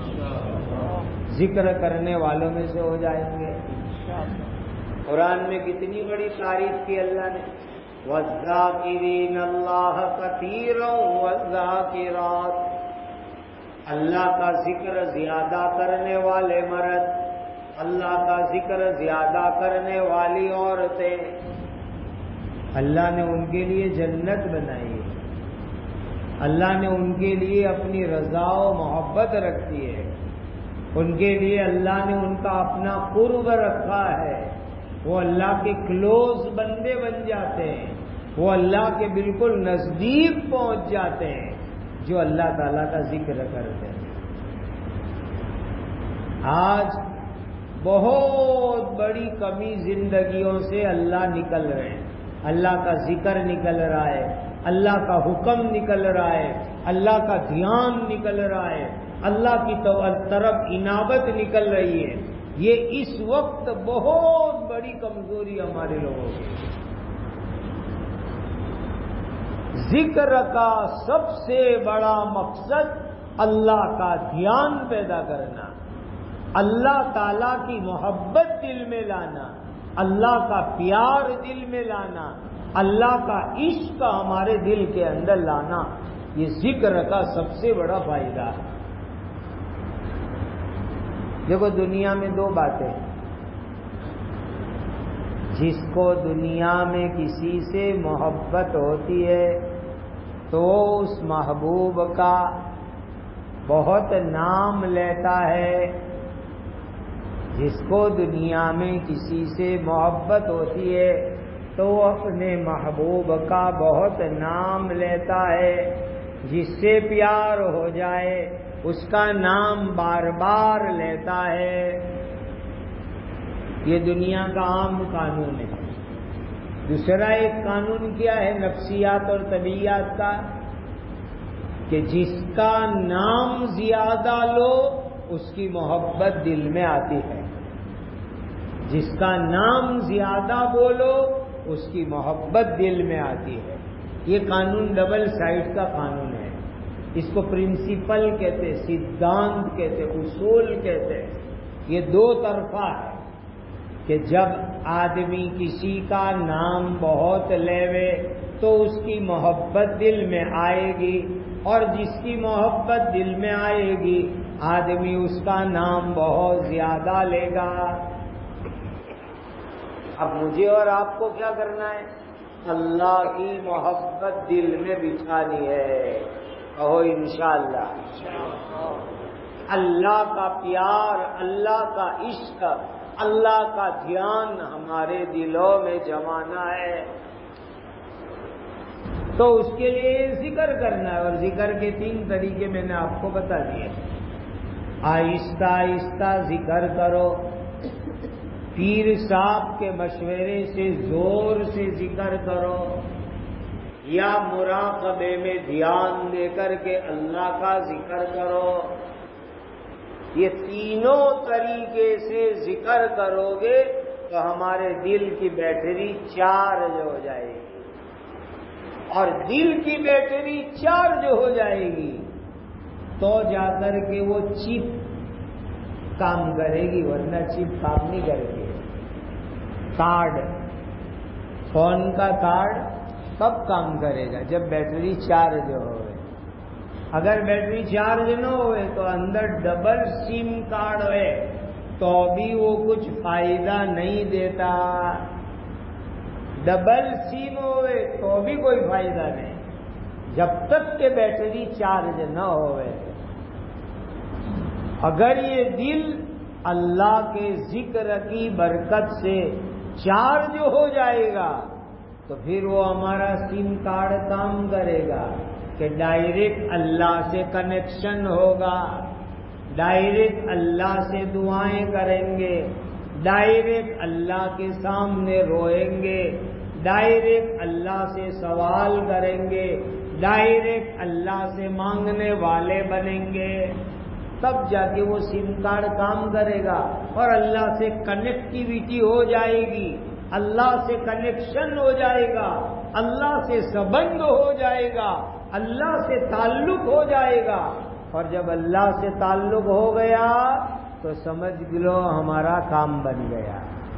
ذکر کرنے والوں میں سے ہو جائیں گے۔ قرآن میں کتنی بڑی تعریف کی اللہ نے، وَالذَّاكِرِينَ اللَّهَ كَثِيرًا وَالذَّاكِرَاتِ، اللہ کا ذکر زیادہ کرنے والے مرد، اللہ کا ذکر زیادہ کرنے والی عورتیں، اللہ نے ان کے لیے جنت بنائی ہے، اللہ نے ان کے لیے اپنی رضا و محبت رکھی ہے، ان کے لیے اللہ نے ان کا اپنا قرب رکھا ہے، وہ اللہ کے کلوز بندے بن جاتے ہیں، وہ اللہ کے بالکل نزدیک پہنچ جاتے ہیں جو اللہ تعالیٰ کا ذکر کرتے ہیں۔ آج بہت بڑی کمی زندگیوں سے اللہ نکل رہے ہیں، اللہ کا ذکر نکل رہا ہے، اللہ کا حکم نکل رہا ہے، اللہ کا دھیان نکل رہا ہے، اللہ کی طرف انابت نکل رہی ہے۔ یہ اس وقت بہت بڑی کمزوری ہمارے لوگوں کی۔ ذکر کا سب سے بڑا مقصد اللہ کا دھیان پیدا کرنا، اللہ تعالیٰ کی محبت دل میں لانا، اللہ کا پیار دل میں لانا، اللہ کا عشق ہمارے دل کے اندر لانا، یہ ذکر کا سب سے بڑا فائدہ ہے۔ دیکھو دنیا میں 2 باتیں ہیں، جس کو دنیا میں کسی سے محبت ہوتی ہے تو اس محبوب کا بہت نام لیتا ہے، جس کو دنیا میں کسی سے محبت ہوتی ہے تو وہ اپنے محبوب کا بہت نام لیتا ہے، جس سے پیار ہو جائے اس کا نام بار بار لیتا ہے۔ یہ دنیا کا عام قانون ہے۔ دوسرا ایک قانون کیا ہے نفسیات اور طبیعیات کا، کہ جس کا نام زیادہ لو اس کی محبت دل میں آتی ہے، جس کا نام زیادہ بولو اس کی محبت دل میں آتی ہے۔ یہ قانون ڈبل سائڈ کا قانون ہے، اس کو پرنسپل کہتے، سدھانت کہتے، اصول کہتے ہیں۔ یہ 2 طرفہ ہے کہ جب آدمی کسی کا نام بہت لیوے تو اس کی محبت دل میں آئے گی، اور جس کی محبت دل میں آئے گی آدمی اس کا نام بہت زیادہ لے گا۔ اب مجھے اور آپ کو کیا کرنا ہے؟ اللہ کی محبت دل میں بچھانی ہے. کہو انشاءاللہ. اللہ کا پیار، اللہ کا عشق، اللہ کا دھیان ہمارے دلوں میں جمانا ہے. تو اس کے لیے ذکر کرنا ہے، اور ذکر کے 3 طریقے میں نے آپ کو بتا دیے. آہستہ آہستہ ذکر کرو، پیر صاحب کے مشورے سے زور سے ذکر کرو، یا مراقبے میں دھیان دے کر کے اللہ کا ذکر کرو. یہ تینوں طریقے سے ذکر کرو گے تو ہمارے دل کی بیٹری چارج ہو جائے گی، اور دل کی بیٹری چارج ہو جائے گی تو جا کر کے وہ چپ کام کرے گی، ورنہ چپ کام نہیں کرے گی. کارڈ، فون کا کارڈ کب کام کرے گا؟ جب بیٹری چارج ہوئے. اگر بیٹری چارج نہ ہوئے تو اندر ڈبل سم کارڈ ہے تو بھی وہ کچھ فائدہ نہیں دیتا. ڈبل سم ہوئے تو بھی کوئی فائدہ نہیں جب تک کہ بیٹری چارج نہ ہوئے. اگر یہ دل اللہ کے ذکر کی برکت سے چارج ہو جائے گا تو پھر وہ ہمارا سم کارڈ کام کرے گا کہ ڈائریکٹ اللہ سے کنیکشن ہوگا، ڈائریکٹ اللہ سے دعائیں کریں گے، ڈائریکٹ اللہ کے سامنے روئیں گے، ڈائریکٹ اللہ سے سوال کریں گے، ڈائریکٹ اللہ سے مانگنے والے بنیں گے. تب جا کے وہ سم کارڈ کام کرے گا اور اللہ سے کنیکٹیویٹی ہو جائے گی، اللہ سے کنیکشن ہو جائے گا، اللہ سے سبند ہو جائے گا، اللہ سے تعلق ہو جائے گا. اور جب اللہ سے تعلق ہو گیا تو سمجھ لو ہمارا کام بن گیا.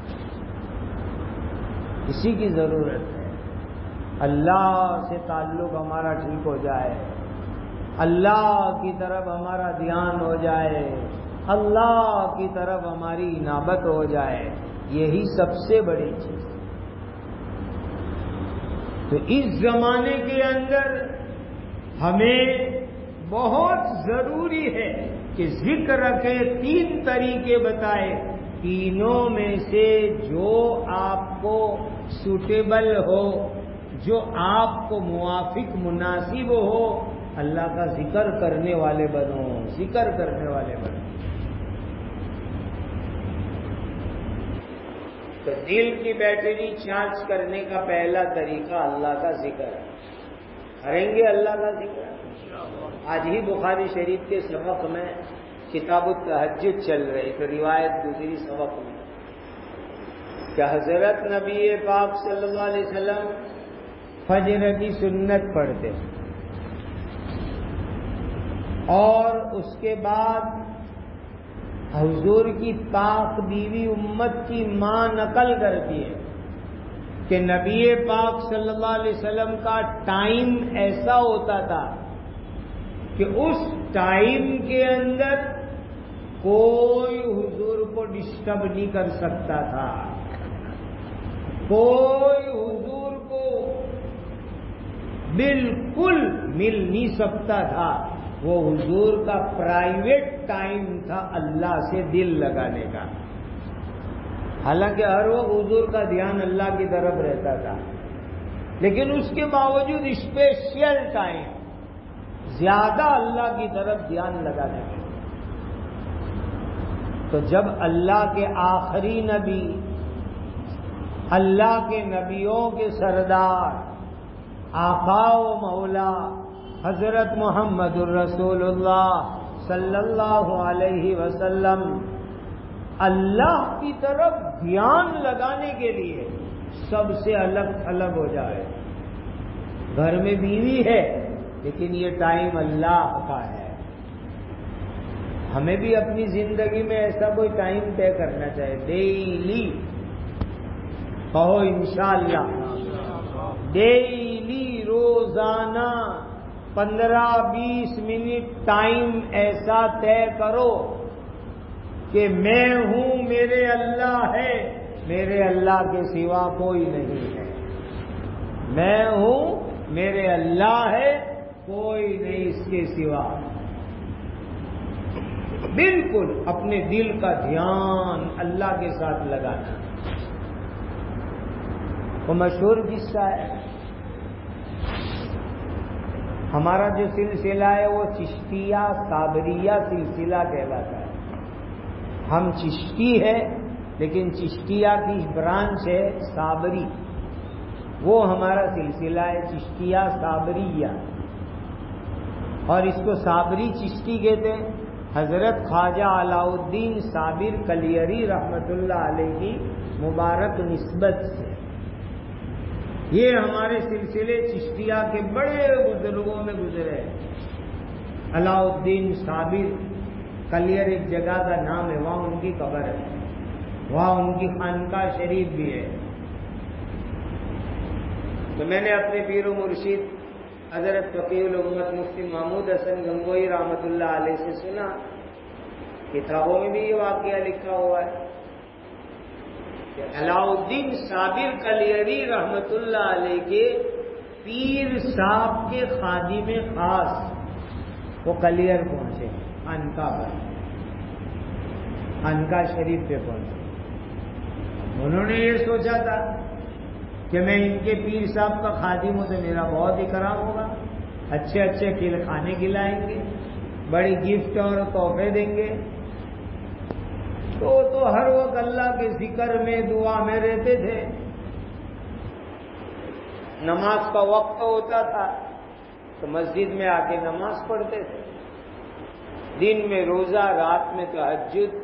اسی کی ضرورت ہے، اللہ سے تعلق ہمارا ٹھیک ہو جائے، اللہ کی طرف ہمارا دھیان ہو جائے، اللہ کی طرف ہماری انابت ہو جائے. یہی سب سے بڑی چیز. تو اس زمانے کے اندر ہمیں بہت ضروری ہے کہ ذکر کے 3 طریقے بتائے، تینوں میں سے جو آپ کو سوٹیبل ہو، جو آپ کو موافق مناسب ہو، اللہ کا ذکر کرنے والے بنو، ذکر کرنے والے بنو. تو دل کی بیٹری چارج کرنے کا پہلا طریقہ اللہ کا ذکر. کریں گے اللہ کا ذکر. آج ہی بخاری شریف کے سبق میں کتاب التہجد چل رہی تو روایت دوسری سبق میں کہ حضرت نبی پاک صلی اللہ علیہ وسلم فجر کی سنت پڑھتے اور اس کے بعد حضور کی پاک بیوی امت کی ماں نقل کرتی ہے کہ نبی پاک صلی اللہ علیہ وسلم کا ٹائم ایسا ہوتا تھا کہ اس ٹائم کے اندر کوئی حضور کو ڈسٹرب نہیں کر سکتا تھا، کوئی حضور کو بالکل مل نہیں سکتا تھا. وہ حضور کا پرائیویٹ ٹائم تھا اللہ سے دل لگانے کا. حالانکہ ہر وقت حضور کا دھیان اللہ کی طرف رہتا تھا، لیکن اس کے باوجود اسپیشل ٹائم زیادہ اللہ کی طرف دھیان لگانے کا. تو جب اللہ کے آخری نبی، اللہ کے نبیوں کے سردار، آقا و مولا حضرت محمد الرسول اللہ صلی اللہ علیہ وسلم اللہ کی طرف دھیان لگانے کے لیے سب سے الگ تھلگ ہو جائے. گھر میں بیوی ہے لیکن یہ ٹائم اللہ کا ہے. ہمیں بھی اپنی زندگی میں ایسا کوئی ٹائم طے کرنا چاہیے. ڈیلی کہو انشاءاللہ، ڈیلی روزانہ 15-20 منٹ ٹائم ایسا طے کرو کہ میں ہوں، میرے اللہ ہے، میرے اللہ کے سوا کوئی نہیں ہے. میں ہوں، میرے اللہ ہے، کوئی نہیں اس کے سوا۔ بالکل اپنے دل کا دھیان اللہ کے ساتھ لگانا۔ وہ مشہور قصہ ہے، ہمارا جو سلسلہ ہے وہ چشتیہ صابریہ سلسلہ کہلاتا ہے۔ ہم چشتی ہے لیکن چشتیہ کی برانچ ہے صابری، وہ ہمارا سلسلہ ہے چشتیہ صابریہ، اور اس کو صابری چشتی کہتے ہیں۔ حضرت خواجہ علاء الدین صابر کلیری رحمت اللہ علیہ کی مبارک نسبت سے یہ ہمارے سلسلے چشتیہ کے بڑے بزرگوں میں گزرے۔ علاء الدین صابر کلیر ایک جگہ کا نام ہے، وہاں ان کی قبر ہے، وہاں ان کی خانقاہ شریف بھی ہے۔ تو میں نے اپنے پیر و مرشد حضرت فقیہ الامت مفتی محمود حسن گنگوئی رحمت اللہ علیہ سے سنا، کتابوں میں بھی یہ واقعہ لکھا ہوا ہے کہ علاء الدین صابر کلیری رحمت اللہ علیہ کے پیر صاحب کے خادم خاص وہ کلیر پہنچے، خانقاہ شریف پہ پہنچے۔ انہوں نے یہ سوچا تھا کہ میں ان کے پیر صاحب کا خادم ہوں تو میرا بہت اکرام ہوگا، اچھے اچھے کھانے کھلائیں گے، بڑی گفٹ اور تحفے دیں گے۔ تو ہر وقت اللہ کے ذکر میں دعا میں رہتے تھے، نماز کا وقت ہوتا تھا تو مسجد میں آ کے نماز پڑھتے تھے، دن میں روزہ، رات میں تہجد۔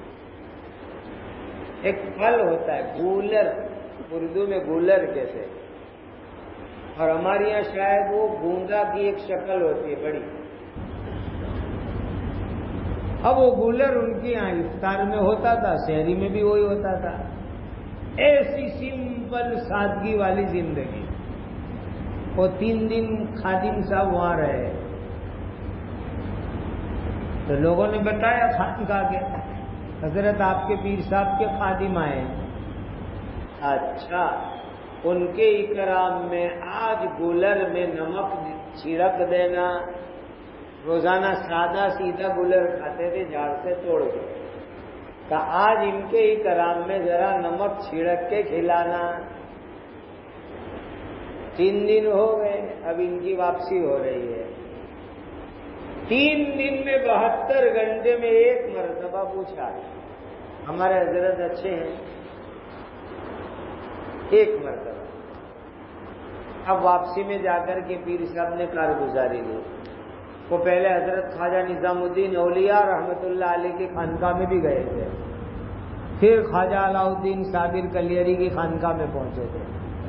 ایک پھل ہوتا ہے گولر، اردو میں گولر کہتے ہیں، اور ہمارے یہاں شاید وہ گونگا کی ایک شکل ہوتی ہے بڑی۔ اب وہ گولر ان کے یہاں افطار میں ہوتا تھا، شہری میں بھی وہی ہوتا تھا۔ ایسی سمپل سادگی والی زندگی۔ وہ 3 دن خادم صاحب وہاں رہے تو لوگوں نے بتایا خانقاہ کے حضرت آپ کے پیر صاحب کے خادم آئے۔ اچھا، ان کے اکرام میں آج گولر میں نمک چھڑک دینا۔ روزانہ سادہ سیدھا گولر کھاتے تھے جھاڑ سے توڑ کے، کہ آج ان کے اکرام میں ذرا نمک چھڑک کے کھلانا۔ 3 دن ہو گئے، اب ان کی واپسی ہو رہی ہے۔ 3 دن میں 72 گھنٹے میں ایک مرتبہ پوچھا، ہمارے حضرت اچھے ہیں، ایک مرتبہ۔ اب واپسی میں جا کر کے پیر صاحب نے کارگزاری لی۔ وہ پہلے حضرت خواجہ نظام الدین اولیاء رحمت اللہ علیہ کی خانقاہ میں بھی گئے تھے، پھر خواجہ علاء الدین صابر کلیری کی خانقاہ میں پہنچے تھے۔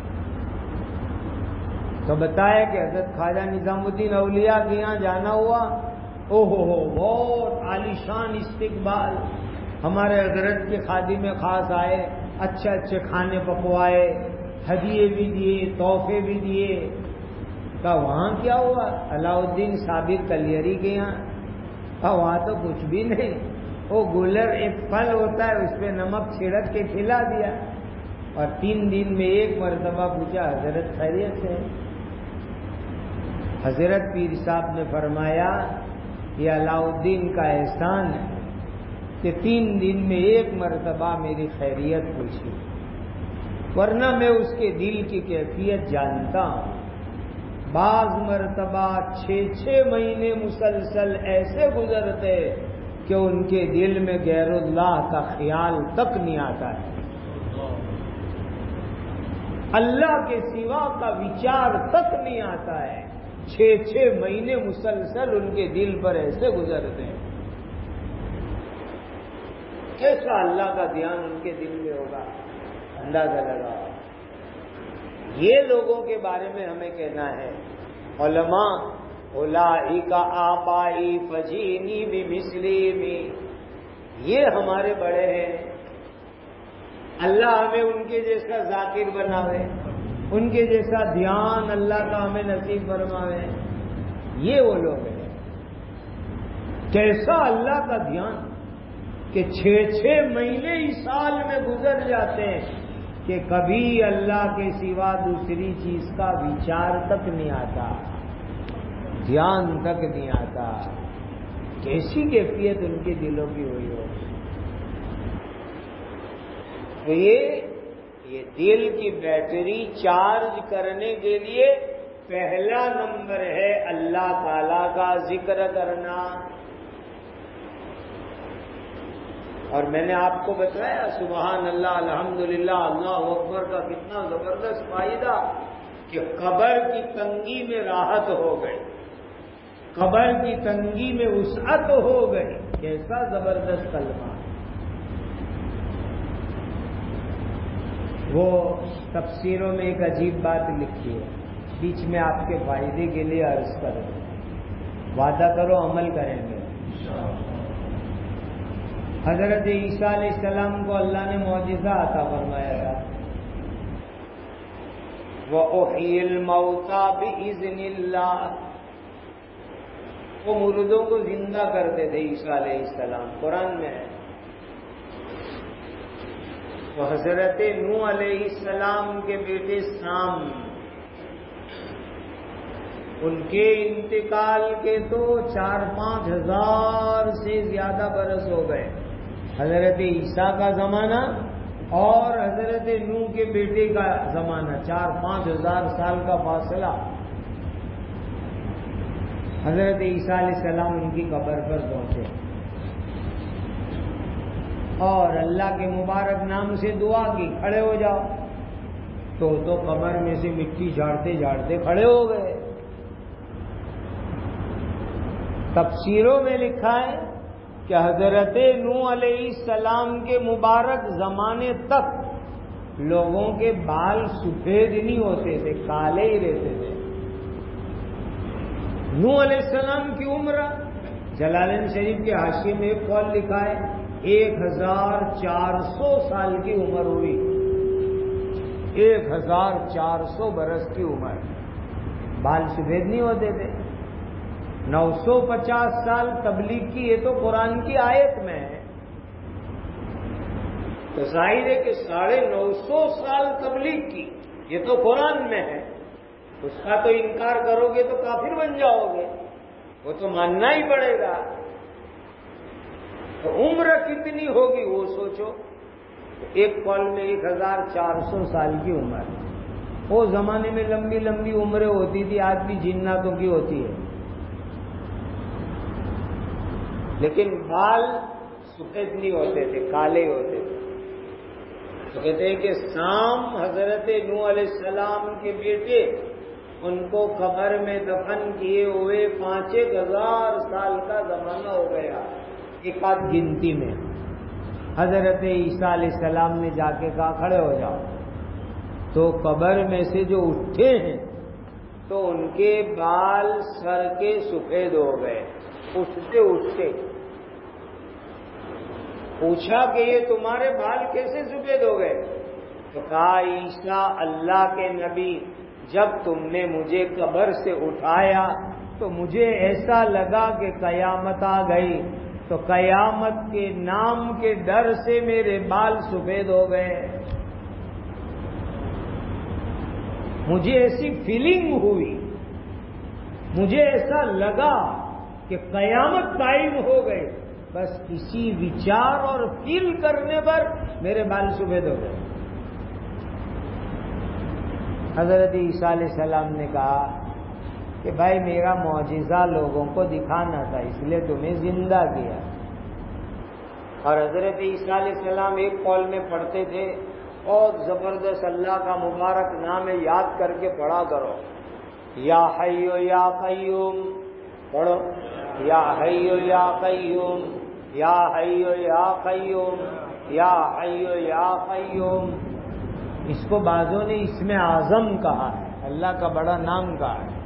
تو بتایا کہ حضرت خواجہ نظام الدین اولیاء کے یہاں جانا ہوا، بہت عالیشان استقبال، ہمارے حضرت کے خادم خاص آئے، اچھے اچھے کھانے پکوائے، ہدیے بھی دیے، تحفے بھی دیے۔ کہا وہاں کیا ہوا؟ علاء الدین صابر کلیری کے یہاں؟ کہا وہاں تو کچھ بھی نہیں، وہ گولر ایک پھل ہوتا ہے، اس پہ نمک چھڑک کے کھلا دیا، اور 3 دن میں ایک مرتبہ پوچھا حضرت خیریت سے؟ حضرت پیر صاحب نے فرمایا یہ علاء الدین کا احسان ہے کہ 3 دن میں ایک مرتبہ میری خیریت پوچھی، ورنہ میں اس کے دل کی کیفیت جانتا ہوں۔ بعض مرتبہ 6 مہینے مسلسل ایسے گزرتے کہ ان کے دل میں غیر اللہ کا خیال تک نہیں آتا ہے، اللہ کے سوا کا وچار تک نہیں آتا ہے۔ 6 مہینے مسلسل ان کے دل پر ایسے گزرتے ہیں، کیسا اللہ کا دھیان ان کے دل میں ہوگا، اندازہ لگاؤ۔ یہ لوگوں کے بارے میں ہمیں کہنا ہے، علماء اولئک آبائی فجینی بمثلہم، یہ ہمارے بڑے ہیں، اللہ ہمیں ان کے جیسا ذاکر بناوے، ان کے جیسا دھیان اللہ کا ہمیں نصیب فرماوے۔ یہ وہ لوگ ہیں، کیسا اللہ کا دھیان کہ 6 مہینے ہی سال میں گزر جاتے ہیں کہ کبھی اللہ کے سوا دوسری چیز کا وچار تک نہیں آتا، دھیان تک نہیں آتا. کیسی کیفیت ان کے دلوں کی ہوئی ہو. تو یہ دل کی بیٹری چارج کرنے کے لیے پہلا نمبر ہے اللہ تعالی کا ذکر کرنا. اور میں نے آپ کو بتایا سبحان اللہ الحمدللہ اللہ اکبر کا کتنا زبردست فائدہ، کہ قبر کی تنگی میں راحت ہو گئی، قبر کی تنگی میں وسعت ہو گئی. کیسا زبردست کلمہ. وہ تفسیروں میں ایک عجیب بات لکھی ہے، بیچ میں آپ کے فائدے کے لیے عرض کروں. وعدہ کرو عمل کریں گے. حضرت عیسیٰ علیہ السلام کو اللہ نے معجزہ عطا فرمایا تھا. وَأُحْيِي الْمَوْتَىٰ بِإِذْنِ اللَّهِ. وہ مردوں کو زندہ کرتے تھے عیسیٰ علیہ السلام، قرآن میں ہے. تو حضرت نوح علیہ السلام کے بیٹے سام، ان کے انتقال کے تو 4-5 ہزار سے زیادہ برس ہو گئے. حضرت عیسیٰ کا زمانہ اور حضرت نوح کے بیٹے کا زمانہ 4-5 ہزار سال کا فاصلہ. حضرت عیسیٰ علیہ السلام ان کی قبر پر پہنچے اور اللہ کے مبارک نام سے دعا کی کھڑے ہو جاؤ. تو قبر میں سے مٹی جھاڑتے جھاڑتے کھڑے ہو گئے. تفسیروں میں لکھا ہے کہ حضرت نوح علیہ السلام کے مبارک زمانے تک لوگوں کے بال سفید نہیں ہوتے تھے، کالے ہی رہتے تھے. نوح علیہ السلام کی عمر، جلالین شریف کے حاشیے میں ایک قول لکھا ہے 1400 سال کی عمر ہوئی. 1400 برس کی عمر، بال سفید نہیں ہوتے تھے. 950 سال تبلیغ کی، یہ تو قرآن کی آیت میں ہے. تو ظاہر ہے کہ 950 سال تبلیغ کی، یہ تو قرآن میں ہے. اس کا تو انکار کرو گے تو کافر بن جاؤ گے، وہ تو ماننا ہی پڑے گا. تو عمر کتنی ہوگی وہ سوچو. ایک قول میں 1400 سال کی عمر. وہ زمانے میں لمبی لمبی عمریں ہوتی تھی، آج بھی جناتوں کی ہوتی ہے، لیکن بال سفید نہیں ہوتے تھے، کالے ہوتے تھے. تو کہتے ہیں کہ سام حضرت نوح علیہ السلام کے بیٹے، ان کو قبر میں دفن کیے ہوئے 5-1 ہزار سال کا زمانہ ہو گیا. ایک آدھ گنتی میں حضرت عیسیٰ علیہ السلام نے جا کے کہا کھڑے ہو جاؤ. تو قبر میں سے جو اٹھے ہیں تو ان کے بال سر کے سفید ہو گئے. اٹھتے اٹھتے پوچھا کہ یہ تمہارے بال کیسے سفید ہو گئے؟ تو کہا عیسیٰ اللہ کے نبی، جب تم نے مجھے قبر سے اٹھایا تو مجھے ایسا لگا کہ قیامت آ گئی، تو قیامت کے نام کے ڈر سے میرے بال سفید ہو گئے. مجھے ایسی فیلنگ ہوئی، مجھے ایسا لگا کہ قیامت قائم ہو گئی. بس اسی وچار اور فیل کرنے پر میرے بال سفید ہو گئے. حضرت عیسیٰ علیہ السلام نے کہا کہ بھائی میرا معجزہ لوگوں کو دکھانا تھا، اس لیے تمہیں زندہ کیا. اور حضرت عیسیٰ علیہ السلام ایک قول میں پڑھتے تھے، بہت زبردست اللہ کا مبارک نام ہے، یاد کر کے پڑھا کرو. یا حی یا قیوم، پڑھو یا حی یا قیوم، یا حی یا قیوم، یا حی یا قیوم. اس کو بعضوں نے اسم اعظم کہا ہے، اللہ کا بڑا نام کہا ہے.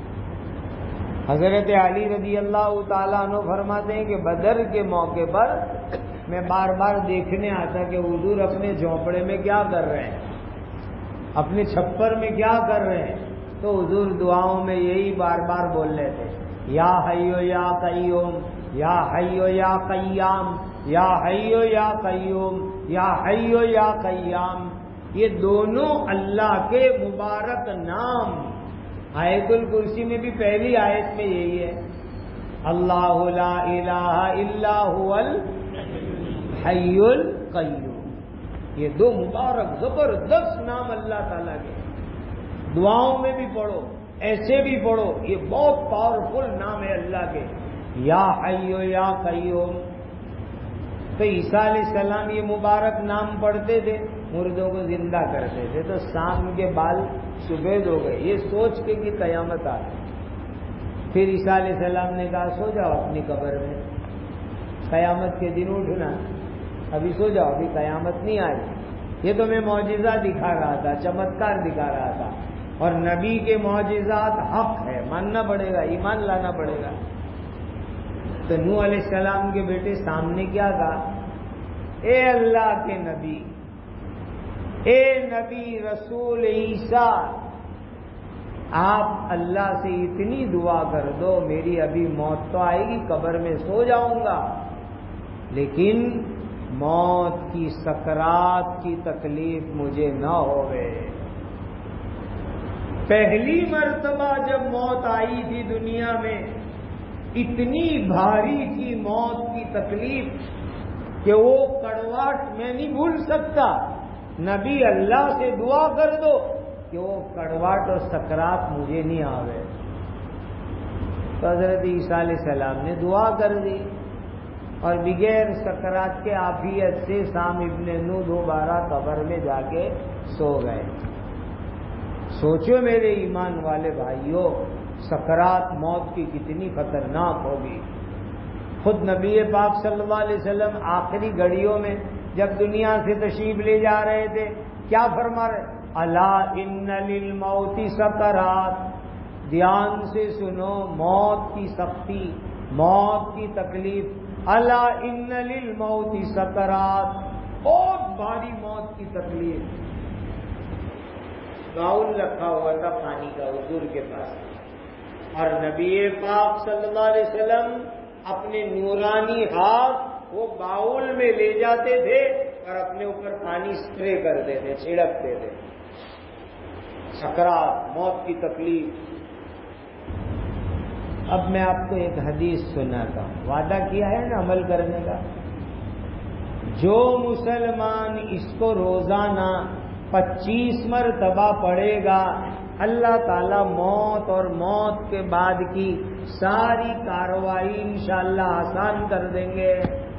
حضرت علی رضی اللہ تعالیٰ عنہ فرماتے ہیں کہ بدر کے موقع پر میں بار بار دیکھنے آتا کہ حضور اپنے جھونپڑے میں کیا کر رہے ہیں، اپنے چھپر میں کیا کر رہے ہیں. تو حضور دعاؤں میں یہی بار بار بول رہے تھے، یا حیو یا قیوم، یا حیو یا قیام، یا حیو یا قیوم، یا حیو یا قیام. یہ دونوں اللہ کے مبارک نام. آیت الکرسی میں بھی پہلی آیت میں یہی ہے، اللہ لا الہ الا هو الحی القیوم. یہ دو مبارک زبردست نام اللہ تعالیٰ کے. دعاؤں میں بھی پڑھو، ایسے بھی پڑھو، یہ بہت پاورفل نام ہے اللہ کے. یا حی یا قیوم. تو عیسیٰ علیہ السلام یہ مبارک نام پڑھتے تھے، مردوں کو زندہ کرتے تھے، تو شام کے بال سفید ہو گئے، یہ سوچ کے کہ قیامت آ گئی. پھر عیسیٰ علیہ السلام نے کہا سو جاؤ اپنی قبر میں، قیامت کے دن اٹھنا، ابھی سو جاؤ، ابھی قیامت نہیں آئی. یہ تو میں معجزہ دکھا رہا تھا، چمتکار دکھا رہا تھا، اور نبی کے معجزات حق ہے، ماننا پڑے گا، ایمان لانا پڑے گا. تو نوح علیہ السلام کے بیٹے سامنے کیا کہا، اے اللہ کے نبی، اے نبی رسول عیسیٰ، آپ اللہ سے اتنی دعا کر دو، میری ابھی موت تو آئے گی، قبر میں سو جاؤں گا، لیکن موت کی سکرات کی تکلیف مجھے نہ ہوئے. پہلی مرتبہ جب موت آئی تھی دنیا میں، اتنی بھاری تھی موت کی تکلیف کہ وہ کڑواہٹ میں نہیں بھول سکتا. نبی اللہ سے دعا کر دو کہ وہ کڑواہٹ اور سکرات مجھے نہیں آوے. تو حضرت عیسیٰ علیہ السلام نے دعا کر دی، اور بغیر سکرات کے عافیت سے سام ابن نوح دوبارہ قبر میں جا کے سو گئے. سوچو میرے ایمان والے بھائیوں، سکرات موت کی کتنی خطرناک ہوگی. خود نبی پاک صلی اللہ علیہ وسلم آخری گھڑیوں میں جب دنیا سے تشریف لے جا رہے تھے، کیا فرما رہے، الا ان للموت سکرات. دھیان سے سنو، موت کی سختی، موت کی تکلیف. الا ان للموت سکرات، بہت بھاری موت کی تکلیف. باؤل رکھا ہوا تھا پانی کا حضور کے پاس، اور نبی پاک صلی اللہ علیہ وسلم اپنے نورانی ہاتھ وہ باؤل میں لے جاتے تھے اور اپنے اوپر پانی اسپرے کرتے تھے، چھڑکتے تھے. سکرات، موت کی تکلیف. اب میں آپ کو ایک حدیث سناتا ہوں، وعدہ کیا ہے نا عمل کرنے کا. جو مسلمان اس کو روزانہ 25 مرتبہ پڑھے گا، اللہ تعالی موت اور موت کے بعد کی ساری کارروائی انشاءاللہ آسان کر دیں گے.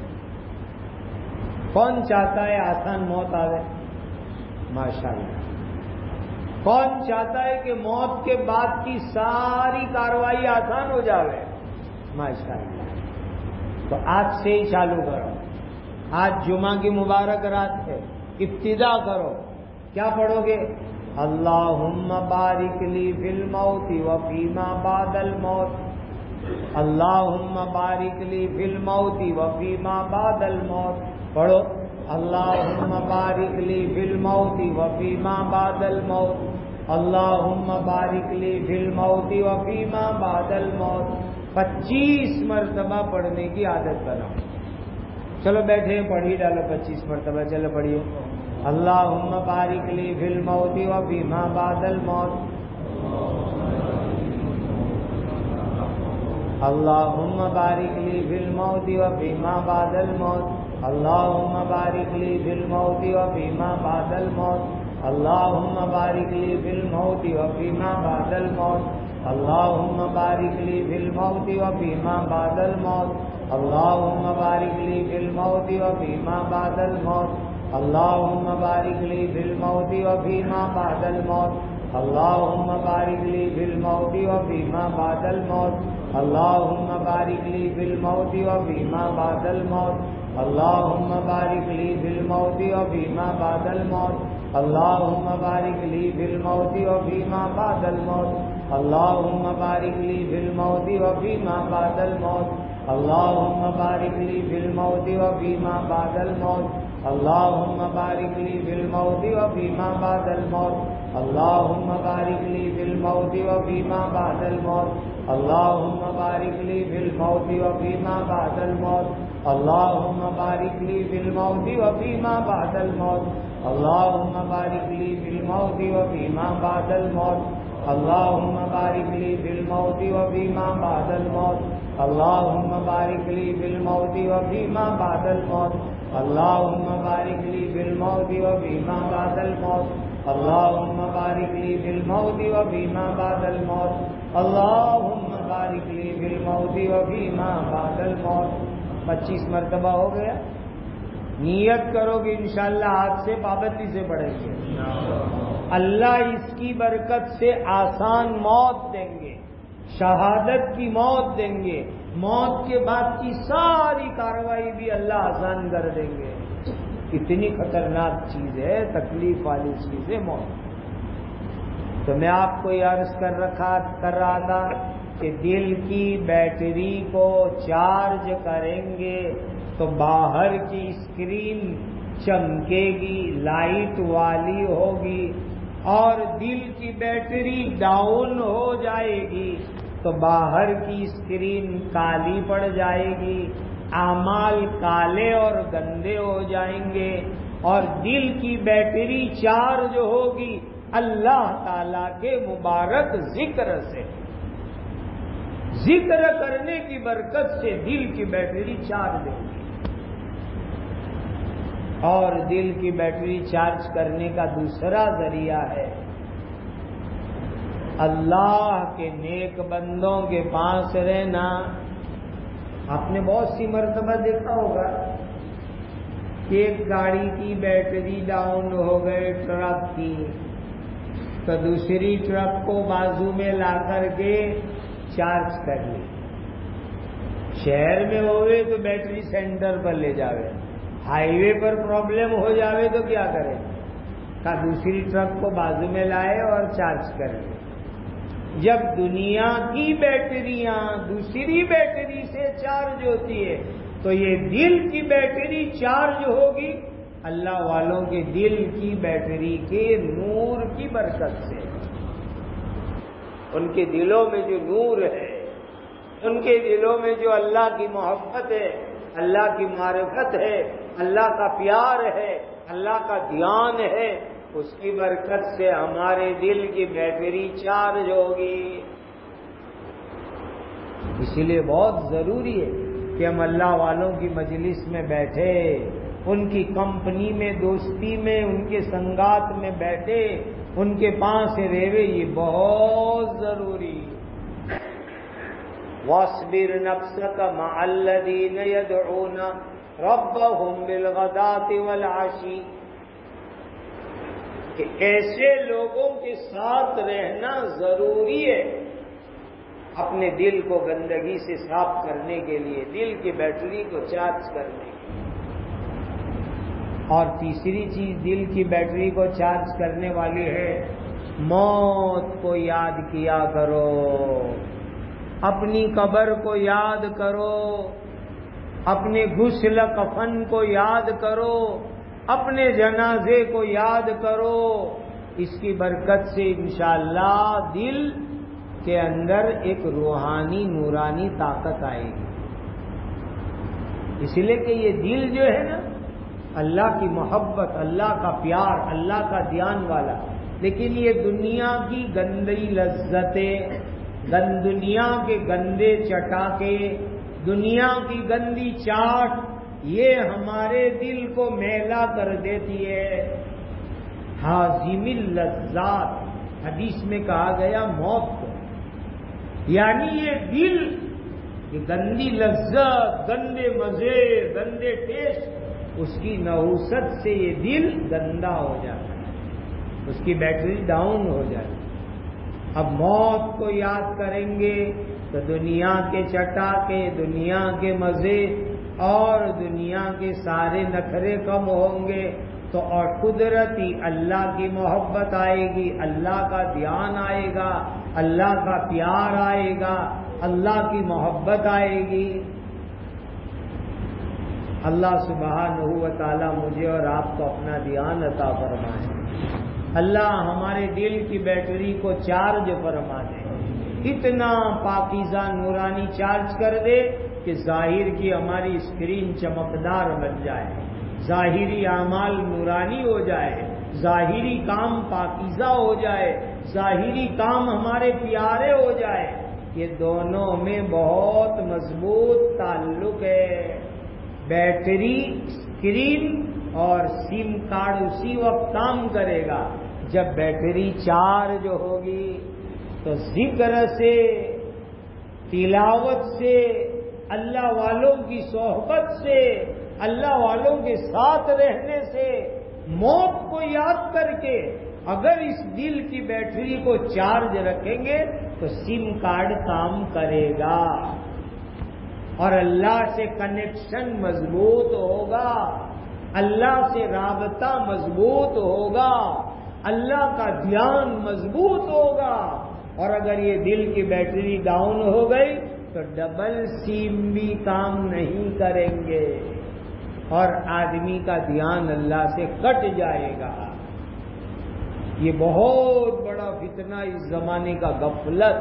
کون چاہتا ہے آسان موت آوے؟ ماشاءاللہ. کون چاہتا ہے کہ موت کے بعد کی ساری کارروائی آسان ہو جاوے؟ ماشاءاللہ. تو آج سے ہی چالو کرو. آج جمعہ کی مبارک رات ہے، ابتدا کرو. کیا پڑھو گے؟ اللہم بارک لی فی الموت وفیما بعد الموت. اللہم بارک لی فی الموت وفیما بعد الموت. پڑھو، اللہم بارک لی فی الموت وفیما بعد الموت. اللہم بارک لی فی الموت وفیما بعد الموت. 25 مرتبہ پڑھنے کی عادت بناؤ. چلو بیٹھے پڑھی ڈالو 25 مرتبہ. چلو پڑھیے، اللہم بارک لی فی الموت وفیما بعد الموت. اللہم بارک لی فی الموت وفیما بعد الموت. اللہم بارک لی فی الموت وفیما بعد الموت. اللہم بارک لی فی الموت وفیما بعد الموت. اللہم بارک لی فی الموت وفیما بعد الموت. اللہم بارک لی فی الموت وفیما بعد الموت. اللہم بارک لی فی الموت وفیما بعد الموت. اللہم بارک لی فی الموت وفیما بعد الموت. اللہم بارک لی فی الموت وفیما بعد الموت. اللہم بارک لی فی الموت وفیما بعد الموت. اللہم بارک لی فی الموت وفیما بعد الموت. اللہم بارک لی فی الموت وفیما بعد الموت. اللہم بارک لی فی الموت وفیما بعد الموت. اللہم بارک لی فی الموت وفیما بعد الموت. اللہم بارک لی فی الموت وفیما بعد الموت. اللہم بارک لی فی الموت وفیما بعد الموت. اللہم بارک لی فی الموت وفیما بعد الموت. اللهم بارك لي في الموت وفيما بعد الموت اللهم بارك لي في الموت وفيما بعد الموت اللهم بارك لي في الموت وفيما بعد الموت اللهم بارك لي في الموت وفيما بعد الموت اللهم بارك لي في الموت وفيما بعد الموت اللهم بارك لي في الموت وفيما بعد الموت 25 مرتبہ ہو گیا. نیت کرو کہ انشاءاللہ آج سے پابندی سے پڑھیں گے. اللہ اس کی برکت سے آسان موت دیں گے, شہادت کی موت دیں گے, موت کے بعد کی ساری کارروائی بھی اللہ آسان کر دیں گے. اتنی خطرناک چیز ہے, تکلیف والی چیز ہے موت. تو میں آپ کو یہ عرض کر رہا تھا کہ دل کی بیٹری کو چارج کریں گے تو باہر کی اسکرین چمکے گی, لائٹ والی ہوگی, اور دل کی بیٹری ڈاؤن ہو جائے گی تو باہر کی اسکرین کالی پڑ جائے گی, اعمال کالے اور گندے ہو جائیں گے. اور دل کی بیٹری چارج ہوگی اللہ تعالی کے مبارک ذکر سے, ذکر کرنے کی برکت سے دل کی بیٹری چارج ہوگی. اور دل کی بیٹری چارج کرنے کا دوسرا ذریعہ ہے اللہ کے نیک بندوں کے پاس رہنا. آپ نے بہت سی مرتبہ دیکھا ہوگا کہ ایک گاڑی کی بیٹری ڈاؤن ہو گئے ٹرک کی, تو دوسری ٹرک کو بازو میں لا کر کے چارج کر لی. شہر میں ہوئے تو بیٹری سینٹر پر لے جاوے, ہائی وے پر پرابلم ہو جاوے تو کیا کرے, دوسری ٹرک کو بازو میں لائے اور چارج کرے. جب دنیا کی بیٹریاں دوسری بیٹری سے چارج ہوتی ہے تو یہ دل کی بیٹری چارج ہوگی اللہ والوں کے دل کی بیٹری کے نور کی برکت سے. ان کے دلوں میں جو نور ہے, ان کے دلوں میں جو اللہ کی محبت ہے, اللہ کی معرفت ہے, اللہ کا پیار ہے, اللہ کا دھیان ہے, اس کی برکت سے ہمارے دل کی بیٹری چارج ہوگی. اسی لیے بہت ضروری ہے کہ ہم اللہ والوں کی مجلس میں بیٹھے, ان کی کمپنی میں, دوستی میں, ان کے سنگات میں بیٹھے, ان کے پاس رہے, یہ بہت ضروری. وَاصْبِرْ نَفْسَكَ مَعَ الَّذِينَ يَدْعُونَ رَبَّهُمْ بِالْغَدَاةِ وَالْعَشِيِّ, کہ ایسے لوگوں کے ساتھ رہنا ضروری ہے اپنے دل کو گندگی سے صاف کرنے کے لیے, دل کی بیٹری کو چارج کرنے کے لیے. اور تیسری چیز دل کی بیٹری کو چارج کرنے والی ہے موت کو یاد کیا کرو, اپنی قبر کو یاد کرو, اپنے غسل کفن کو یاد کرو, اپنے جنازے کو یاد کرو. اس کی برکت سے انشاءاللہ دل کے اندر ایک روحانی نورانی طاقت آئے گی. اس لیے کہ یہ دل جو ہے نا, اللہ کی محبت, اللہ کا پیار, اللہ کا دھیان والا, لیکن یہ دنیا کی گندی لذتیں, دنیا کے گندے چٹاکے, دنیا کی گندی چاٹ, یہ ہمارے دل کو میلا کر دیتی ہے. حازم اللذات حدیث میں کہا گیا موت کو, یعنی یہ دل یہ گندی لذت, گندے مزے, گندے ٹیسٹ, اس کی نحوست سے یہ دل گندا ہو جاتا ہے, اس کی بیٹری ڈاؤن ہو جاتی ہے. اب موت کو یاد کریں گے تو دنیا کے چٹاکے, دنیا کے مزے اور دنیا کے سارے نخرے کم ہوں گے, تو اور قدرتی اللہ کی محبت آئے گی, اللہ کا دھیان آئے گا, اللہ کا پیار آئے گا, اللہ کی محبت آئے گی. اللہ سبحانہ و تعالی مجھے اور آپ کو اپنا دھیان عطا فرمائے. اللہ ہمارے دل کی بیٹری کو چارج فرما دے, اتنا پاکیزہ نورانی چارج کر دے کہ ظاہر کی ہماری اسکرین چمکدار بن جائے, ظاہری اعمال نورانی ہو جائے، ظاہری کام پاکیزہ ہو جائے، ظاہری کام ہمارے پیارے ہو جائے، یہ دونوں میں بہت مضبوط تعلق ہے۔ بیٹری، اسکرین اور سم کارڈ اسی وقت کام کرے گا جب بیٹری چارج ہوگی، تو ذکر سے، تلاوت سے، اللہ والوں کی صحبت سے، اللہ والوں کے ساتھ رہنے سے، موت کو یاد کر کے اگر اس دل کی بیٹری کو چارج رکھیں گے تو سم کارڈ کام کرے گا اور اللہ سے کنیکشن مضبوط ہوگا، اللہ سے رابطہ مضبوط ہوگا، اللہ کا دھیان مضبوط ہوگا۔ اور اگر یہ دل کی بیٹری ڈاؤن ہو گئی تو ڈبل سیم بھی کام نہیں کریں گے اور آدمی کا دھیان اللہ سے کٹ جائے گا۔ یہ بہت بڑا فتنہ اس زمانے کا غفلت،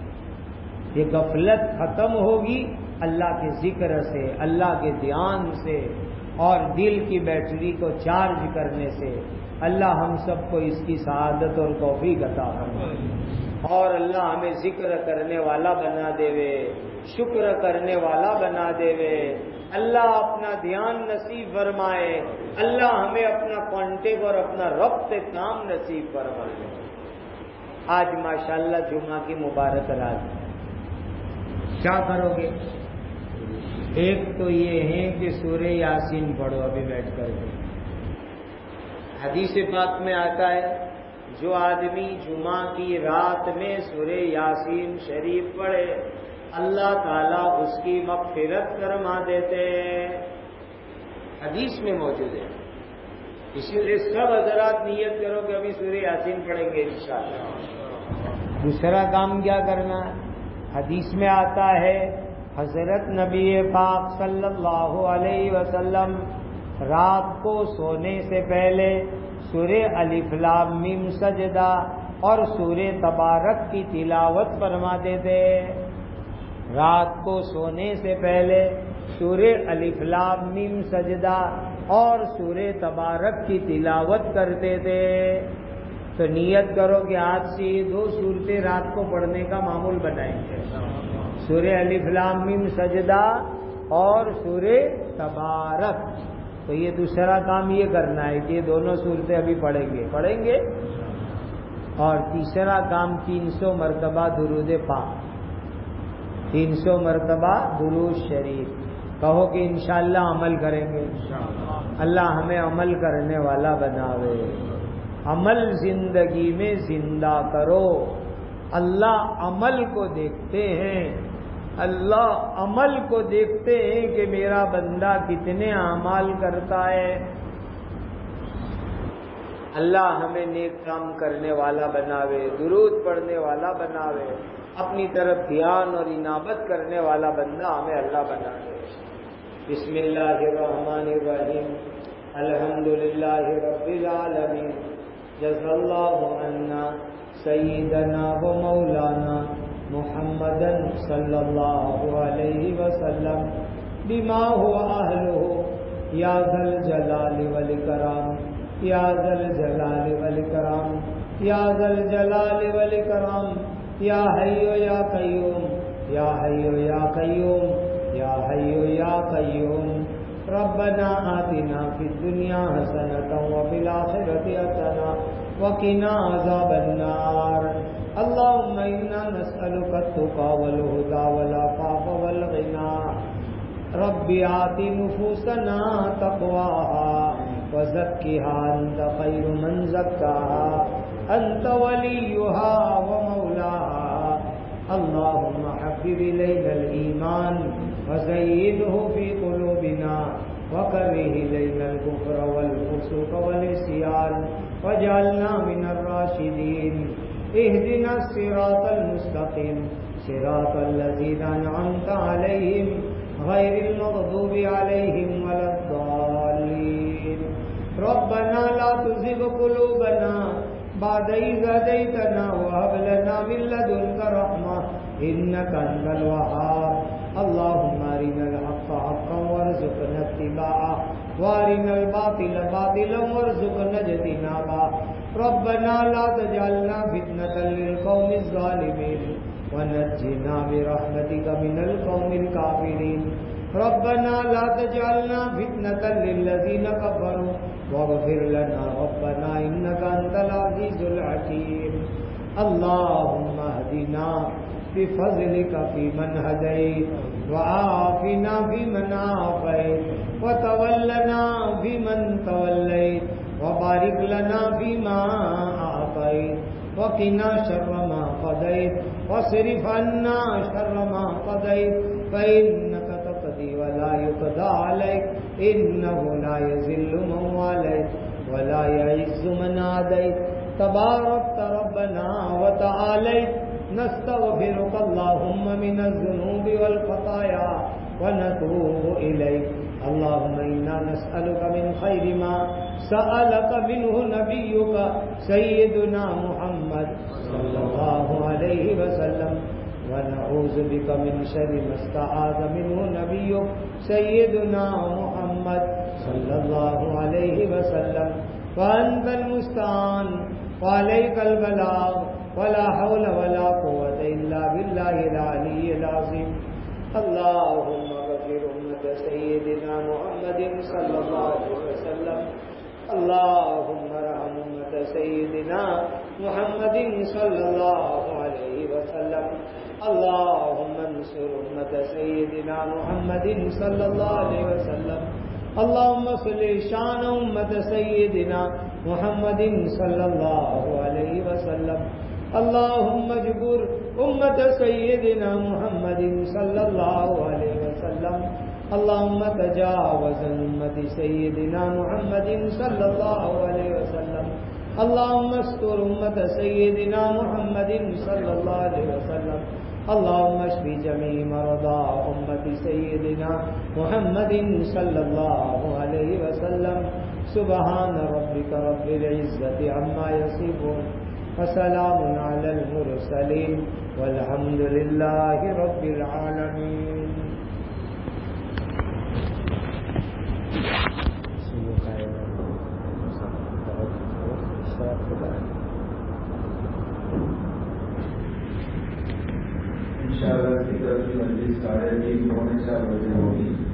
یہ غفلت ختم ہوگی اللہ کے ذکر سے، اللہ کے دھیان سے اور دل کی بیٹری کو چارج کرنے سے۔ اللہ ہم سب کو اس کی سعادت اور توفیق عطا فرمائے، اور اللہ ہمیں ذکر کرنے والا بنا دے، شکر کرنے والا بنا دے، اللہ اپنا دھیان نصیب فرمائے، اللہ ہمیں اپنا کانٹیکٹ اور اپنا ربط کام نصیب فرمائے۔ آج ماشاءاللہ جمعہ کی مبارک رات، کیا کرو گے؟ ایک تو یہ ہے کہ سورہ یاسین پڑھو ابھی بیٹھ کر کے۔ حدیث پاک میں آتا ہے جو آدمی جمعہ کی رات میں سورہ یاسین شریف پڑھے اللہ تعالیٰ اس کی مغفرت فرما دیتے ہیں، حدیث میں موجود ہے۔ اسی لیے سب حضرات نیت کرو کہ ابھی سورہ یاسین پڑھیں گے انشاءاللہ۔ دوسرا کام کیا کرنا ہے؟ حدیث میں آتا ہے حضرت نبی پاک صلی اللہ علیہ وسلم رات کو سونے سے پہلے سورہ الف لام میم سجدہ اور سورہ تبارک کی تلاوت فرماتے تھے۔ رات کو سونے سے پہلے سورہ الف لام میم سجدہ اور سورہ تبارک کی تلاوت کرتے تھے۔ تو نیت کرو کہ آج سے یہ دو سورتیں رات کو پڑھنے کا معمول بنائیں گے، سورہ الف لام میم سجدہ اور سورہ تبارک۔ تو یہ دوسرا کام یہ کرنا ہے کہ یہ دونوں صورتیں ابھی پڑھیں گے۔ اور تیسرا کام 300 مرتبہ درود پاک، 300 مرتبہ درود شریف، کہو کہ انشاءاللہ عمل کریں گے۔ اللہ ہمیں عمل کرنے والا بناوے، عمل زندگی میں زندہ کرو۔ اللہ عمل کو دیکھتے ہیں، اللہ عمل کو دیکھتے ہیں کہ میرا بندہ کتنے اعمال کرتا ہے۔ اللہ ہمیں نیک کام کرنے والا بناوے، درود پڑھنے والا بناوے، اپنی طرف دھیان اور انابت کرنے والا بندہ ہمیں اللہ بناوے۔ بسم اللہ الرحمن الرحیم، الحمدللہ رب العالمین، جزا اللہ عنا سیدنا و مولانا محمدً صلی اللہ علیہ وسلم بما هو اہلہ یا ذا الجلال والاکرام، یا ذا الجلال والاکرام، یا ذا الجلال والاکرام، یا حی یا قیوم، یا حی یا قیوم، یا حی یا قیوم۔ ربنا آتنا فی الدنیا حسنۃ وفی الآخرۃ حسنۃ وقنا عذاب النار۔ اللهم انا نسألك التقى والهدى والعفاف والغنى۔ رب آت نفوسنا تقواها وزكها أنت خير من زكاها أنت وليها ومولاها۔ اللهم حبب إلينا الإيمان وزينه في قلوبنا وكره إلينا الكفر والفسوق والعصيان واجعلنا من الراشدين۔ اهدنا الصراط المستقيم صراط الذين أنعمت عليهم غير المغضوب عليهم ولا الضالين۔ ربنا لا تزغ قلوبنا بعد إذ هديتنا وهب لنا من لدنك رحمة إنك أنت الوهاب۔ اللهم أرنا الحق حقا وارزقنا اتباعه وارنا الباطل باطلا وارزقنا اجتنابه ربنا لا تجعلنا فتنة للقوم الظالمين ونجنا برحمتك من القوم الكافرين ربنا لا تجعلنا فتنة للذين كفروا واغفر لنا ربنا إنك أنت العزيز الحكيم اللهم اهدنا بفضلك فيمن هديت وعافنا فيمن عافيت وتولنا فيمن توليت وبارك لنا فيما أعطيت وقنا شر ما قضيت واصرف عنا شر ما قضيت فإنك تقضي ولا يقضى عليك إنه لا يذل من واليت ولا يعز من عاديت تباركت ربنا وتعاليت نستغفرك اللهم من الذنوب والخطايا ونتوب إليك اللهم إنا نسألك من خير ما سألك منه نبيك سيدنا محمد صلى الله عليه وسلم ونعوذ بك من شر ما استعاذ منه نبيك سيدنا محمد صلى الله عليه وسلم وأنت المستعان وعليك البلاغ ولا حول ولا قوة إلا بالله العلي العظيم اللهم اغفر أمة سيدنا محمد صلى الله عليه وسلم اللهم ارحم أمة سيدنا محمد صلى الله عليه وسلم اللهم انصر أمة سيدنا محمد صلى الله عليه وسلم اللهم صل شان أمة سيدنا محمد صلى الله عليه وسلم اللهم اجبر أمة سيدنا محمد صلى الله عليه وسلم اللهم تجاوز عن أمة سيدنا محمد صلى الله عليه وسلم اللهم استر أمة سيدنا محمد صلى الله عليه وسلم اللهم اشف جميع مرضى أمة سيدنا محمد صلى الله عليه وسلم سبحان ربك رب العزة عما يصفون وسلام على المرسلين والحمد لله رب العالمين. انشاءاللہ کی طرف کی مجلس 3:30 پونے 4 بجے ہوگی.